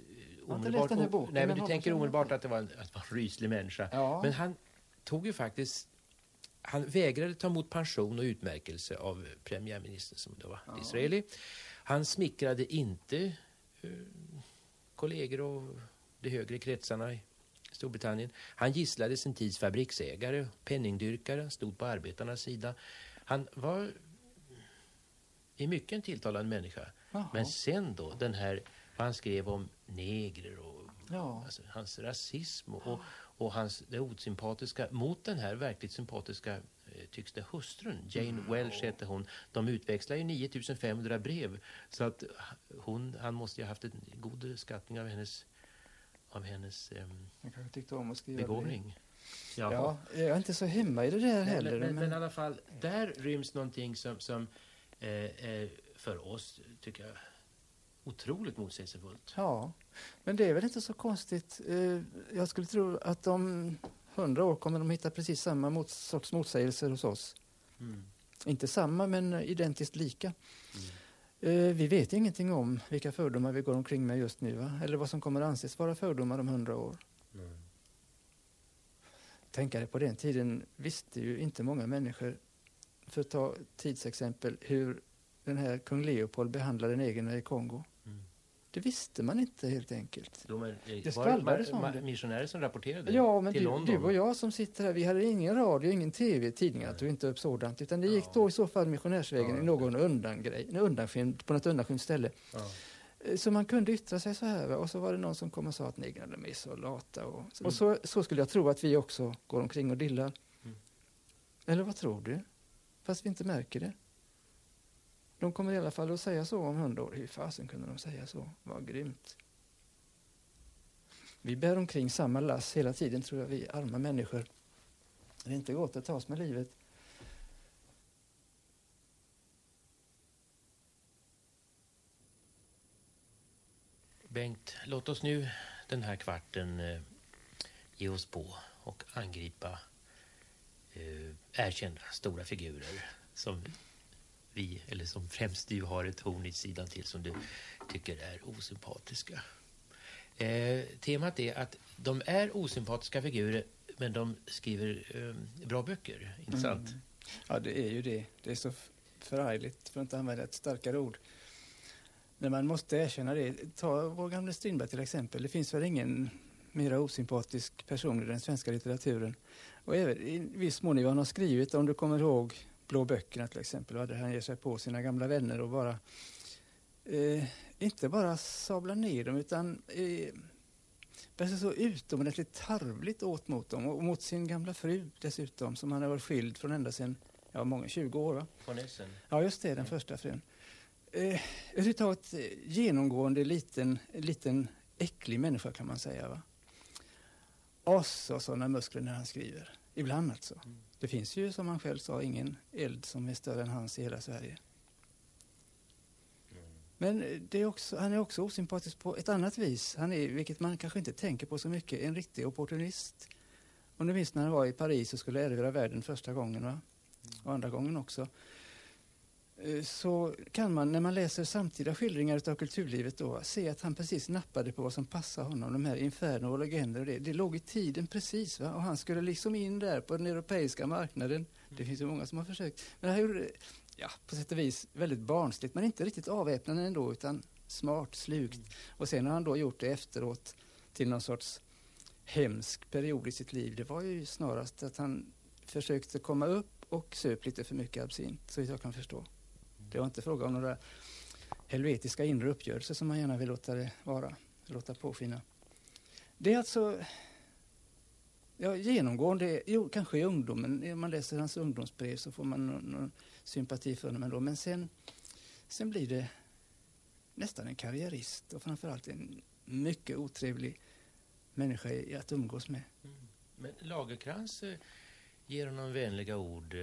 Du tänker omedelbart att det var en ryslig människa. Ja. Men han tog ju faktiskt, han vägrade ta emot pension och utmärkelse av premiärministern som då var israeli. Han smickrade inte kollegor och de högre kretsarna i Storbritannien. Han gisslade sin tids fabriksägare, penningdyrkare, stod på arbetarnas sida. Han var i mycket en tilltalande människa. Jaha. Men sen då, den här, vad han skrev om negrer och hans rasism och hans det osympatiska mot den här verkligt sympatiska tycks det hustrun, Jane Welch hette hon. De utväxlar ju 9500 brev, så att han måste ju ha haft en god uppskattning av hennes begåvning. Ja, jag är inte så hemma i det där heller. Men i alla fall, där ryms någonting som för oss, tycker jag, otroligt motsägelsefullt. Ja, men det är väl inte så konstigt. Jag skulle tro att om 100 år kommer de hitta precis samma sorts motsägelser hos oss. Inte samma, men identiskt lika. Vi vet ingenting om vilka fördomar vi går omkring med just nu, va? Eller vad som kommer att anses vara fördomar om 100 år. Tänkare på den tiden visste ju inte många människor, för att ta tidsexempel, hur den här kung Leopold behandlade negerna i Kongo. Det visste man inte helt enkelt. Det skvallrades om det. Missionärer som rapporterade till London. Du och jag som sitter här, vi hade ingen radio, ingen tv, tidningar tog inte upp sådant. Utan det gick då i så fall missionärsvägen i någon undanskymd, på något undanskymt ställe. Ja. Så man kunde yttra sig så här. Och så var det någon som kom och sa att negrarna är så lata. Och så skulle jag tro att vi också går omkring och dillar. Mm. Eller vad tror du? Fast vi inte märker det. De kommer i alla fall att säga så om 100 år. Hur fasen kunde de säga så? Vad grymt. Vi bär omkring samma lass hela tiden, tror jag, vi arma människor. Det är inte gott att ta oss med livet. Bengt, låt oss nu den här kvarten ge oss på och angripa erkända stora figurer som vi, eller som främst du har ett horn i sidan till som du tycker är osympatiska. Temat är att de är osympatiska figurer, men de skriver bra böcker, inte sant? Ja, det är ju det. Det är så förargligt, för att inte använda ett starkare ord. Men man måste erkänna det. Ta vår gamla Strindberg till exempel. Det finns väl ingen mera osympatisk person i den svenska litteraturen. Och även i viss mån vad han har skrivit, om du kommer ihåg Blå böckerna till exempel, där han ger sig på sina gamla vänner och bara inte bara sabla ner dem, utan bär så utomordentligt tarvligt åt mot dem och mot sin gamla fru dessutom, som han har varit skild från ända sedan många 20 år. Va? Från Essen. Ja, just det, den första frun. Överhuvudtaget genomgående liten äcklig människa, kan man säga. Va? Och sådana muskler när han skriver. Ibland alltså. Det finns ju, som han själv sa, ingen eld som är större än hans i hela Sverige. Men han är också osympatisk på ett annat vis. Han är, vilket man kanske inte tänker på så mycket, en riktig opportunist. Och nu minns när han var i Paris och skulle erövra världen första gången, va? Och andra gången också. Så kan man, när man läser samtida skildringar av kulturlivet då, se att han precis nappade på vad som passar honom. De här inferno och legender och det låg i tiden precis, va? Och han skulle liksom in där på den europeiska marknaden. Det finns ju många som har försökt. Men det här gjorde på sätt och vis väldigt barnsligt, men inte riktigt avväpnande ändå, utan smart, slukt. Och sen har han då gjort det efteråt till någon sorts hemsk period i sitt liv. Det var ju snarast att han försökte komma upp och söp lite för mycket absint, så jag kan förstå. Det var inte fråga om några helvetiska inre uppgörelser som man gärna vill låta det vara, låta påskina. Det är alltså genomgående, kanske i ungdomen, om man läser hans ungdomsbrev så får man någon sympati för honom ändå. Men sen blir det nästan en karriärist och framförallt en mycket otrevlig människa att umgås med. Men Lagercrantz ger honom vänliga ord.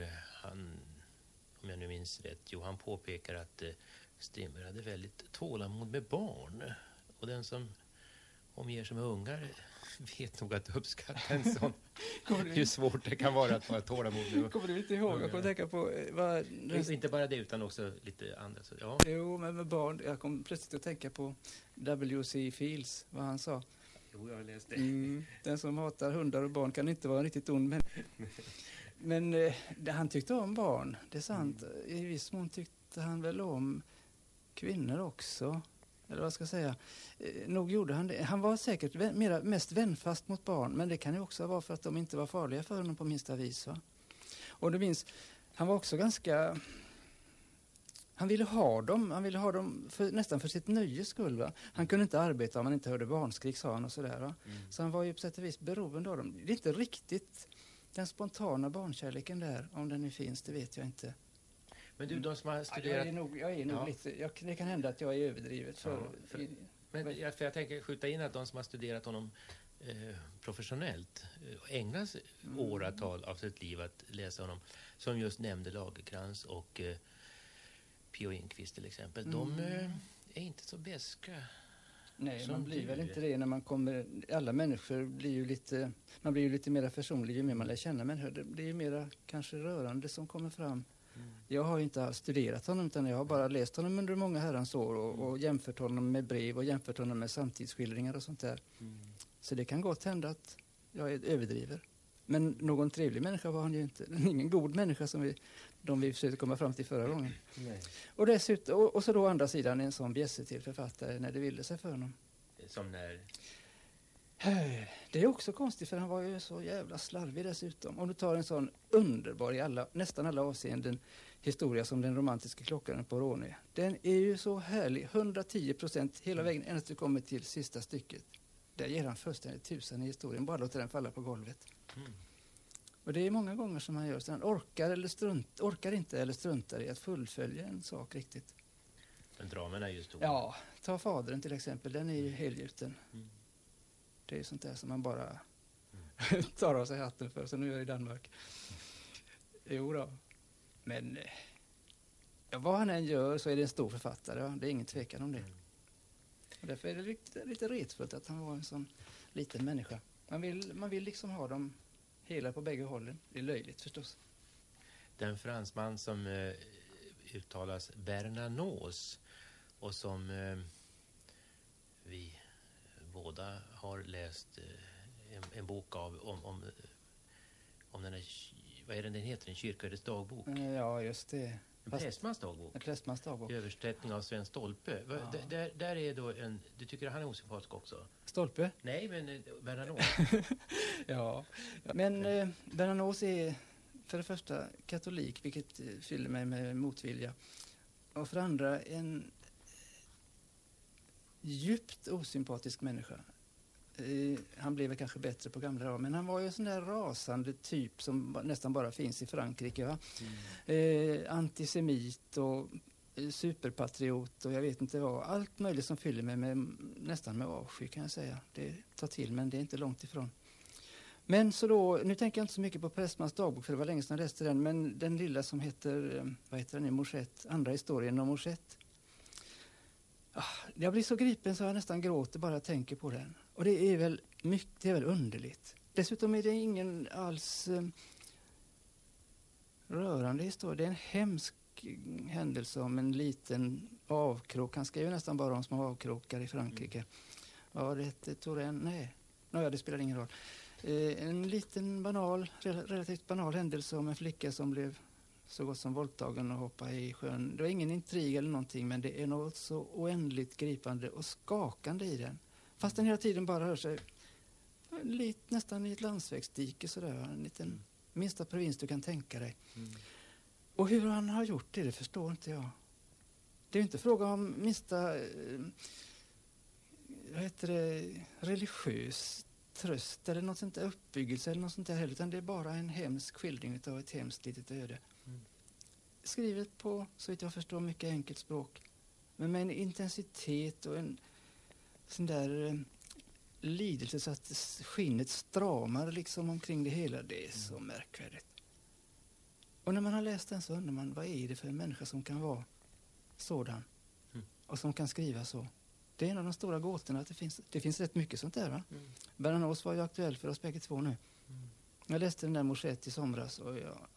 Om jag nu minns rätt, han påpekar att Strindberg hade väldigt tålamod med barn. Och den som omger sig med ungar vet nog att uppskatta en sån. Hur svårt det kan vara att vara tålamod med. Kommer du inte ihåg? Jag kommer tänka på inte bara det utan också lite andra. Så, ja. Jo, men med barn. Jag kom plötsligt att tänka på W.C. Fields, vad han sa. Jo, jag har läst det. Den som hatar hundar och barn kan inte vara riktigt ond människa. Men han tyckte om barn, det är sant. I viss mån tyckte han väl om kvinnor också. Eller vad ska jag säga. Nog gjorde han det. Han var säkert mest vänfast mot barn. Men det kan ju också vara för att de inte var farliga för honom på minsta vis. Va? Och det minns, han var också ganska... Han ville ha dem nästan för sitt nöjes skull. Va? Han kunde inte arbeta om han inte hörde barnskrik, sa han och sådär. Va? Så han var ju på sätt och vis beroende av dem. Det är inte riktigt den spontana barnkärleken där, om den nu finns, det vet jag inte. Men du, de som har studerat... Jag är nog lite... det kan hända att jag är överdrivet. För jag tänker skjuta in att de som har studerat honom professionellt ägnas åratal av sitt liv att läsa honom, som just nämnde Lagercrantz och P.O. Enquist till exempel. De är inte så beska. Nej, man blir väl inte det när man kommer... Alla människor blir ju lite... Man blir ju lite mer personlig ju mer man lär känna människor. Det är ju mera kanske rörande som kommer fram. Jag har inte studerat honom, utan jag har bara läst honom under många herrans år och jämfört honom med brev och jämfört honom med samtidsskildringar och sånt där. Så det kan gott hända att jag överdriver. Men någon trevlig människa var han ju inte. Ingen god människa som vi de vi försökte komma fram till förra gången. Nej. Och dessutom, och så då andra sidan en sån bjässe till författare när det ville sig för honom. Som när? Det är också konstigt för han var ju så jävla slarvig dessutom. Om du tar en sån underbar i nästan alla avseenden historia som Den romantiska klockan på Råne. Den är ju så härlig, 110% hela vägen ända till du kommer till sista stycket. Där ger han fullständigt tusen i historien, bara låter den falla på golvet. Och det är många gånger som han gör så. Han orkar inte eller struntar i att fullfölja en sak riktigt. Men dramen är ju stor. Ja, ta Fadern till exempel, den är ju helgjuten. Det är ju sånt där som man bara tar av sig hatten för, så nu är jag i Danmark. Jo då. Men vad han än gör så är det en stor författare, ja. Det är ingen tvekan om det. Och därför är det lite retfullt att han var en sån liten människa. Man vill liksom ha dem hela på bägge hållen. Det är löjligt förstås. Den fransman som uttalas Bernanos och som vi båda har läst en bok av om den här, vad är den heter, en kyrkoherdes dagbok? Ja, just det. En prästmans dagbok. En prästmans dagbok. Översättning av Sven Stolpe. Ja. Där är då du tycker han är osympatisk också? Stolpe? Nej, men Bernanos. Ja, men Bernanos är för det första katolik, vilket fyller mig med motvilja. Och för det andra en djupt osympatisk människa. Han blev kanske bättre på gamla dagar, men han var ju en sån där rasande typ som nästan bara finns i Frankrike. Va? Antisemit och superpatriot och jag vet inte vad. Allt möjligt som fyller mig nästan med avsky kan jag säga. Det tar till, men det är inte långt ifrån. Men så då, nu tänker jag inte så mycket på Prästmans dagbok för det var länge sedan jag läste den, men den lilla som heter, vad heter den nu, Mouchette, andra historien om Mouchette. Jag blir så gripen så jag nästan gråter bara jag tänker på den. Och det är väl underligt. Dessutom är det ingen alls rörande historia. Det är en hemsk händelse om en liten avkrok. Han skriver nästan bara om små avkrokar i Frankrike. Ja, det hette Touraine. Nej, det spelar ingen roll. En liten relativt banal händelse om en flicka som blev så gott som våldtagen och hoppa i sjön. Det var ingen intrig eller någonting, men det är något så oändligt gripande och skakande i den. Fast den hela tiden bara rör sig nästan i ett landsvägsdike sådär. En liten minsta provins du kan tänka dig. Och hur han har gjort det förstår inte jag. Det är ju inte fråga om minsta religiös tröst eller något sånt där uppbyggelse eller något sånt där heller, utan det är bara en hemsk skildring av ett hemskt litet öde. Skrivet på, så vitt jag förstår, mycket enkelt språk, men med en intensitet och en sån där lidelse så att skinnet stramar liksom omkring det hela. Det är så märkvärdigt. Och när man har läst den så undrar man, vad är det för en människa som kan vara sådan och som kan skriva så? Det är en av de stora gåtorna att det finns rätt mycket sånt där, va? Bernanos var ju aktuell för oss bägge två nu. Jag läste den där Mouchette i somras och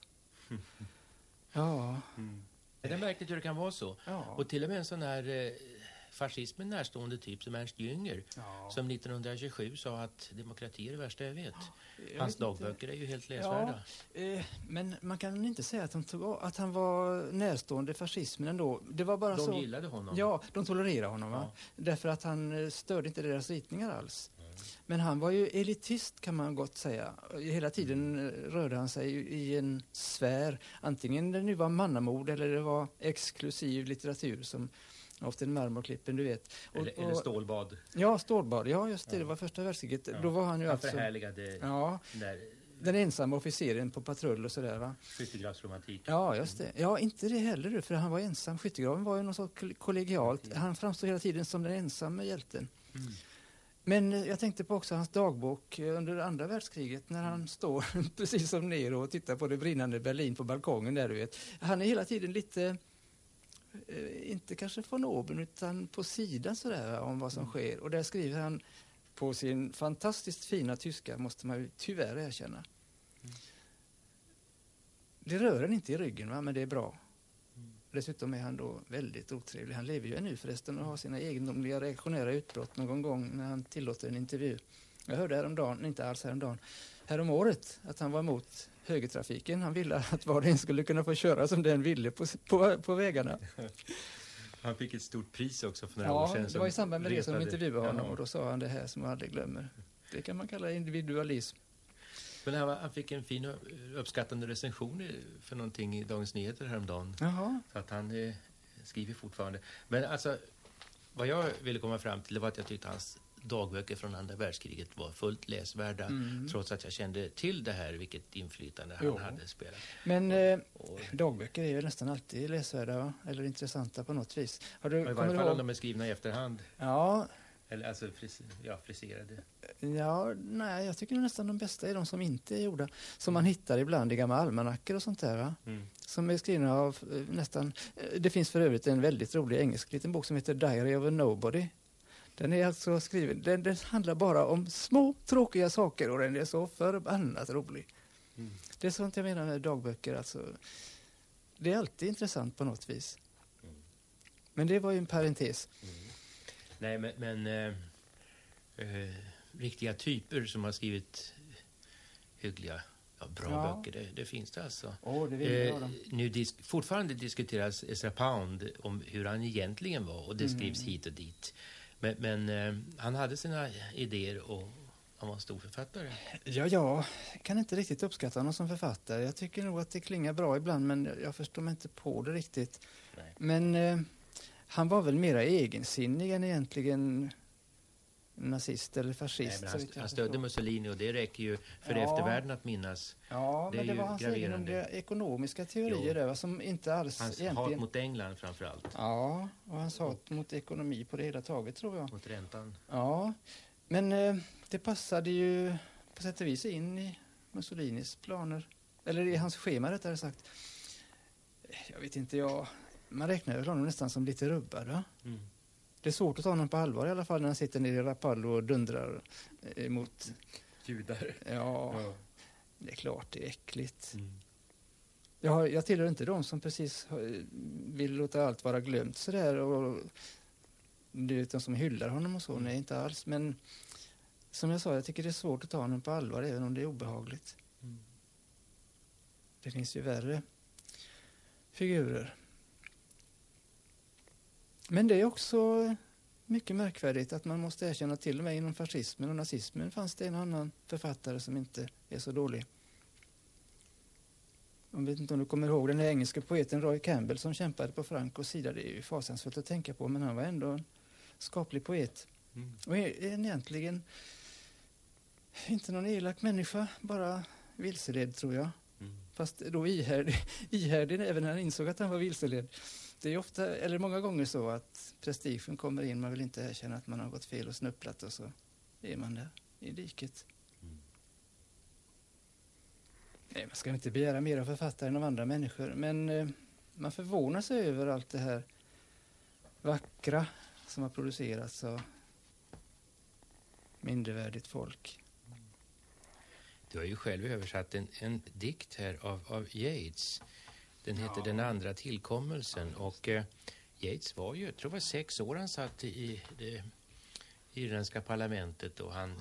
ja. Det är märkligt hur det kan vara så. Ja. Och till och med en sån här fascismen närstående typ som Ernst Jünger som 1927 sa att demokrati är det värsta jag vet. Hans dagböcker är ju helt läsvärda. Men man kan inte säga att han var närstående fascismen ändå. Det var bara de gillade honom. Ja, de tolererade honom. Va? Därför att han störde inte deras ritningar alls. Men han var ju elitist kan man gott säga. Hela tiden rörde han sig i en sfär. Antingen det nu var mannamord eller det var exklusiv litteratur som ofta en marmorklippen, du vet. Eller stålbad. Ja, stålbad. Ja, just det. Det var första världskriget. Då var han ju han förhärligade den ensamma officeren på patrull och sådär, va? Skyttegravsromantik. Ja, just det. Ja, inte det heller, för han var ensam. Skyttegraven var ju något så kollegialt. Han framstod hela tiden som den ensamma hjälten. Men jag tänkte på också hans dagbok under andra världskriget när han står precis som Nero och tittar på det brinnande Berlin på balkongen där, du vet. Han är hela tiden lite, inte kanske från oben utan på sidan sådär om vad som sker. Och där skriver han på sin fantastiskt fina tyska, måste man ju tyvärr erkänna. Det rör en inte i ryggen, va? Men det är bra. Dessutom är han då väldigt otrevlig. Han lever ju ännu förresten och har sina egendomliga reaktionära utbrott någon gång när han tillåter en intervju. Jag hörde häromdagen, inte alls häromdagen, häromåret att han var emot högertrafiken. Han ville att var och en skulle kunna få köra som den ville på vägarna. Han fick ett stort pris också för några år sedan. Ja, det var i samband med det som intervjuade honom och då sa han det här som jag aldrig glömmer. Det kan man kalla individualism. Men han fick en fin uppskattande recension för någonting i Dagens Nyheter häromdagen. Jaha. Så att han skriver fortfarande. Men alltså, vad jag ville komma fram till var att jag tyckte hans dagböcker från andra världskriget var fullt läsvärda. Trots att jag kände till det här, vilket inflytande han hade spelat. Men dagböcker är ju nästan alltid läsvärda, va? Eller intressanta på något vis. I varje fall om de är skrivna i efterhand. Ja. Eller alltså friserade. Ja, nej, jag tycker nästan de bästa är de som inte är gjorda. Som man hittar ibland i gamla almanackor och sånt där, va? Som är skrivna av nästan... Det finns för övrigt en väldigt rolig engelsk liten bok som heter Diary of a Nobody. Den är alltså skriven... Den handlar bara om små tråkiga saker och den är så förbannat rolig. Det är sånt jag menar med dagböcker. Alltså, det är alltid intressant på något vis. Men det var ju en parentes. Nej, men riktiga typer som har skrivit hyggliga, bra böcker, det finns det alltså. Det vill jag ha. Nu fortfarande diskuteras Ezra Pound om hur han egentligen var och det skrivs hit och dit. Men han hade sina idéer och han var en stor författare. Ja, jag kan inte riktigt uppskatta honom som författare. Jag tycker nog att det klingar bra ibland, men jag förstår mig inte på det riktigt. Nej. Men han var väl mera egensinnig än egentligen nazist eller fascist. Nej, men han stödde Mussolini och det räcker ju för eftervärlden att minnas. Ja, men det var hans egendomliga ekonomiska teorier där, som inte alls hans egentligen... hat mot England framförallt. Ja, och hans hat mot ekonomi på det hela taget, tror jag. Mot räntan. Ja, men det passade ju på sätt och vis in i Mussolinis planer. Eller i hans schema, rättare sagt. Jag vet inte, man räknar honom nästan som lite rubbad, va? Det är svårt att ta honom på allvar i alla fall när han sitter nere i Rapallo och dundrar mot judar. Ja, det är klart det är äckligt. Jag tillhör inte de som precis vill låta allt vara glömt sådär och de som hyllar honom och så, nej inte alls. Men som jag sa, jag tycker det är svårt att ta honom på allvar även om det är obehagligt. Det finns ju värre figurer. Men det är också mycket märkvärdigt att man måste erkänna till och med inom fascismen och nazismen fanns det en annan författare som inte är så dålig. Jag vet inte om du kommer ihåg den engelska poeten Roy Campbell som kämpade på Francos sida. Det är ju fasansfullt att tänka på, men han var ändå en skaplig poet. Och egentligen inte någon elak människa, bara vilseledd tror jag. Fast då ihärdig även när han insåg att han var vilseledd. Det är ofta, eller många gånger så att prestigen kommer in, man vill inte erkänna att man har gått fel och snupplat och så är man där i diket. Nej, man ska inte begära mer av författaren än av andra människor, men man förvånar sig över allt det här vackra som har producerats av mindervärdigt folk. Du har ju själv översatt en dikt här av Yeats. Den heter Den andra tillkommelsen och Yeats var ju, jag tror det var 6 år han satt i det irländska parlamentet och han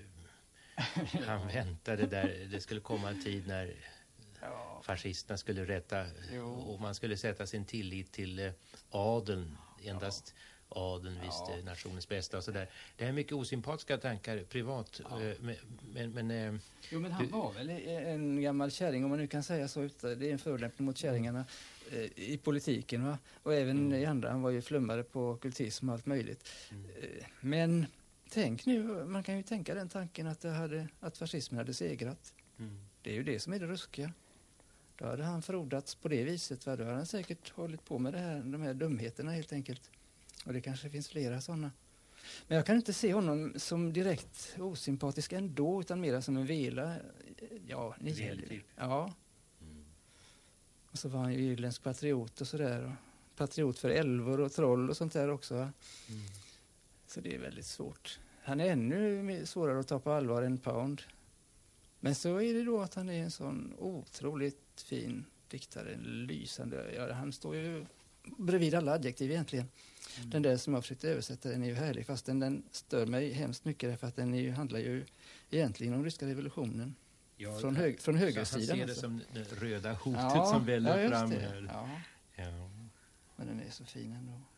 väntade där det skulle komma en tid när fascisterna skulle rätta och man skulle sätta sin tillit till adeln, endast adeln visste nationens bästa och sådär. Det är mycket osympatiska tankar privat. Men han var väl en gammal kärring, om man nu kan säga så. Det är en förolämpning mot kärringarna i politiken, va? Och även i andra. Han var ju flummare på kultism och allt möjligt. Men tänk nu, man kan ju tänka den tanken att fascismen hade segrat. Det är ju det som är det ruskiga. Då hade han frodats på det viset, va? Då hade han säkert hållit på med de här dumheterna helt enkelt. Och det kanske finns flera sådana. Men jag kan inte se honom som direkt osympatisk ändå, utan mer som en vela. Ja, typ. Ja. Och så var han ju irländsk patriot och sådär. Patriot för älvor och troll och sånt där också. Va? Så det är väldigt svårt. Han är ännu svårare att ta på allvar än Pound. Men så är det då att han är en sån otroligt fin diktare, en lysande. Ja, han står ju bredvid alla adjektiv egentligen. Den där som jag försökte översätta, den är ju härlig, fast den stör mig hemskt mycket därför att den handlar ju egentligen om ryska revolutionen. Ja, från högersidan. Han ser det som det röda hotet som väller fram här. Ja. Men den är så fin ändå.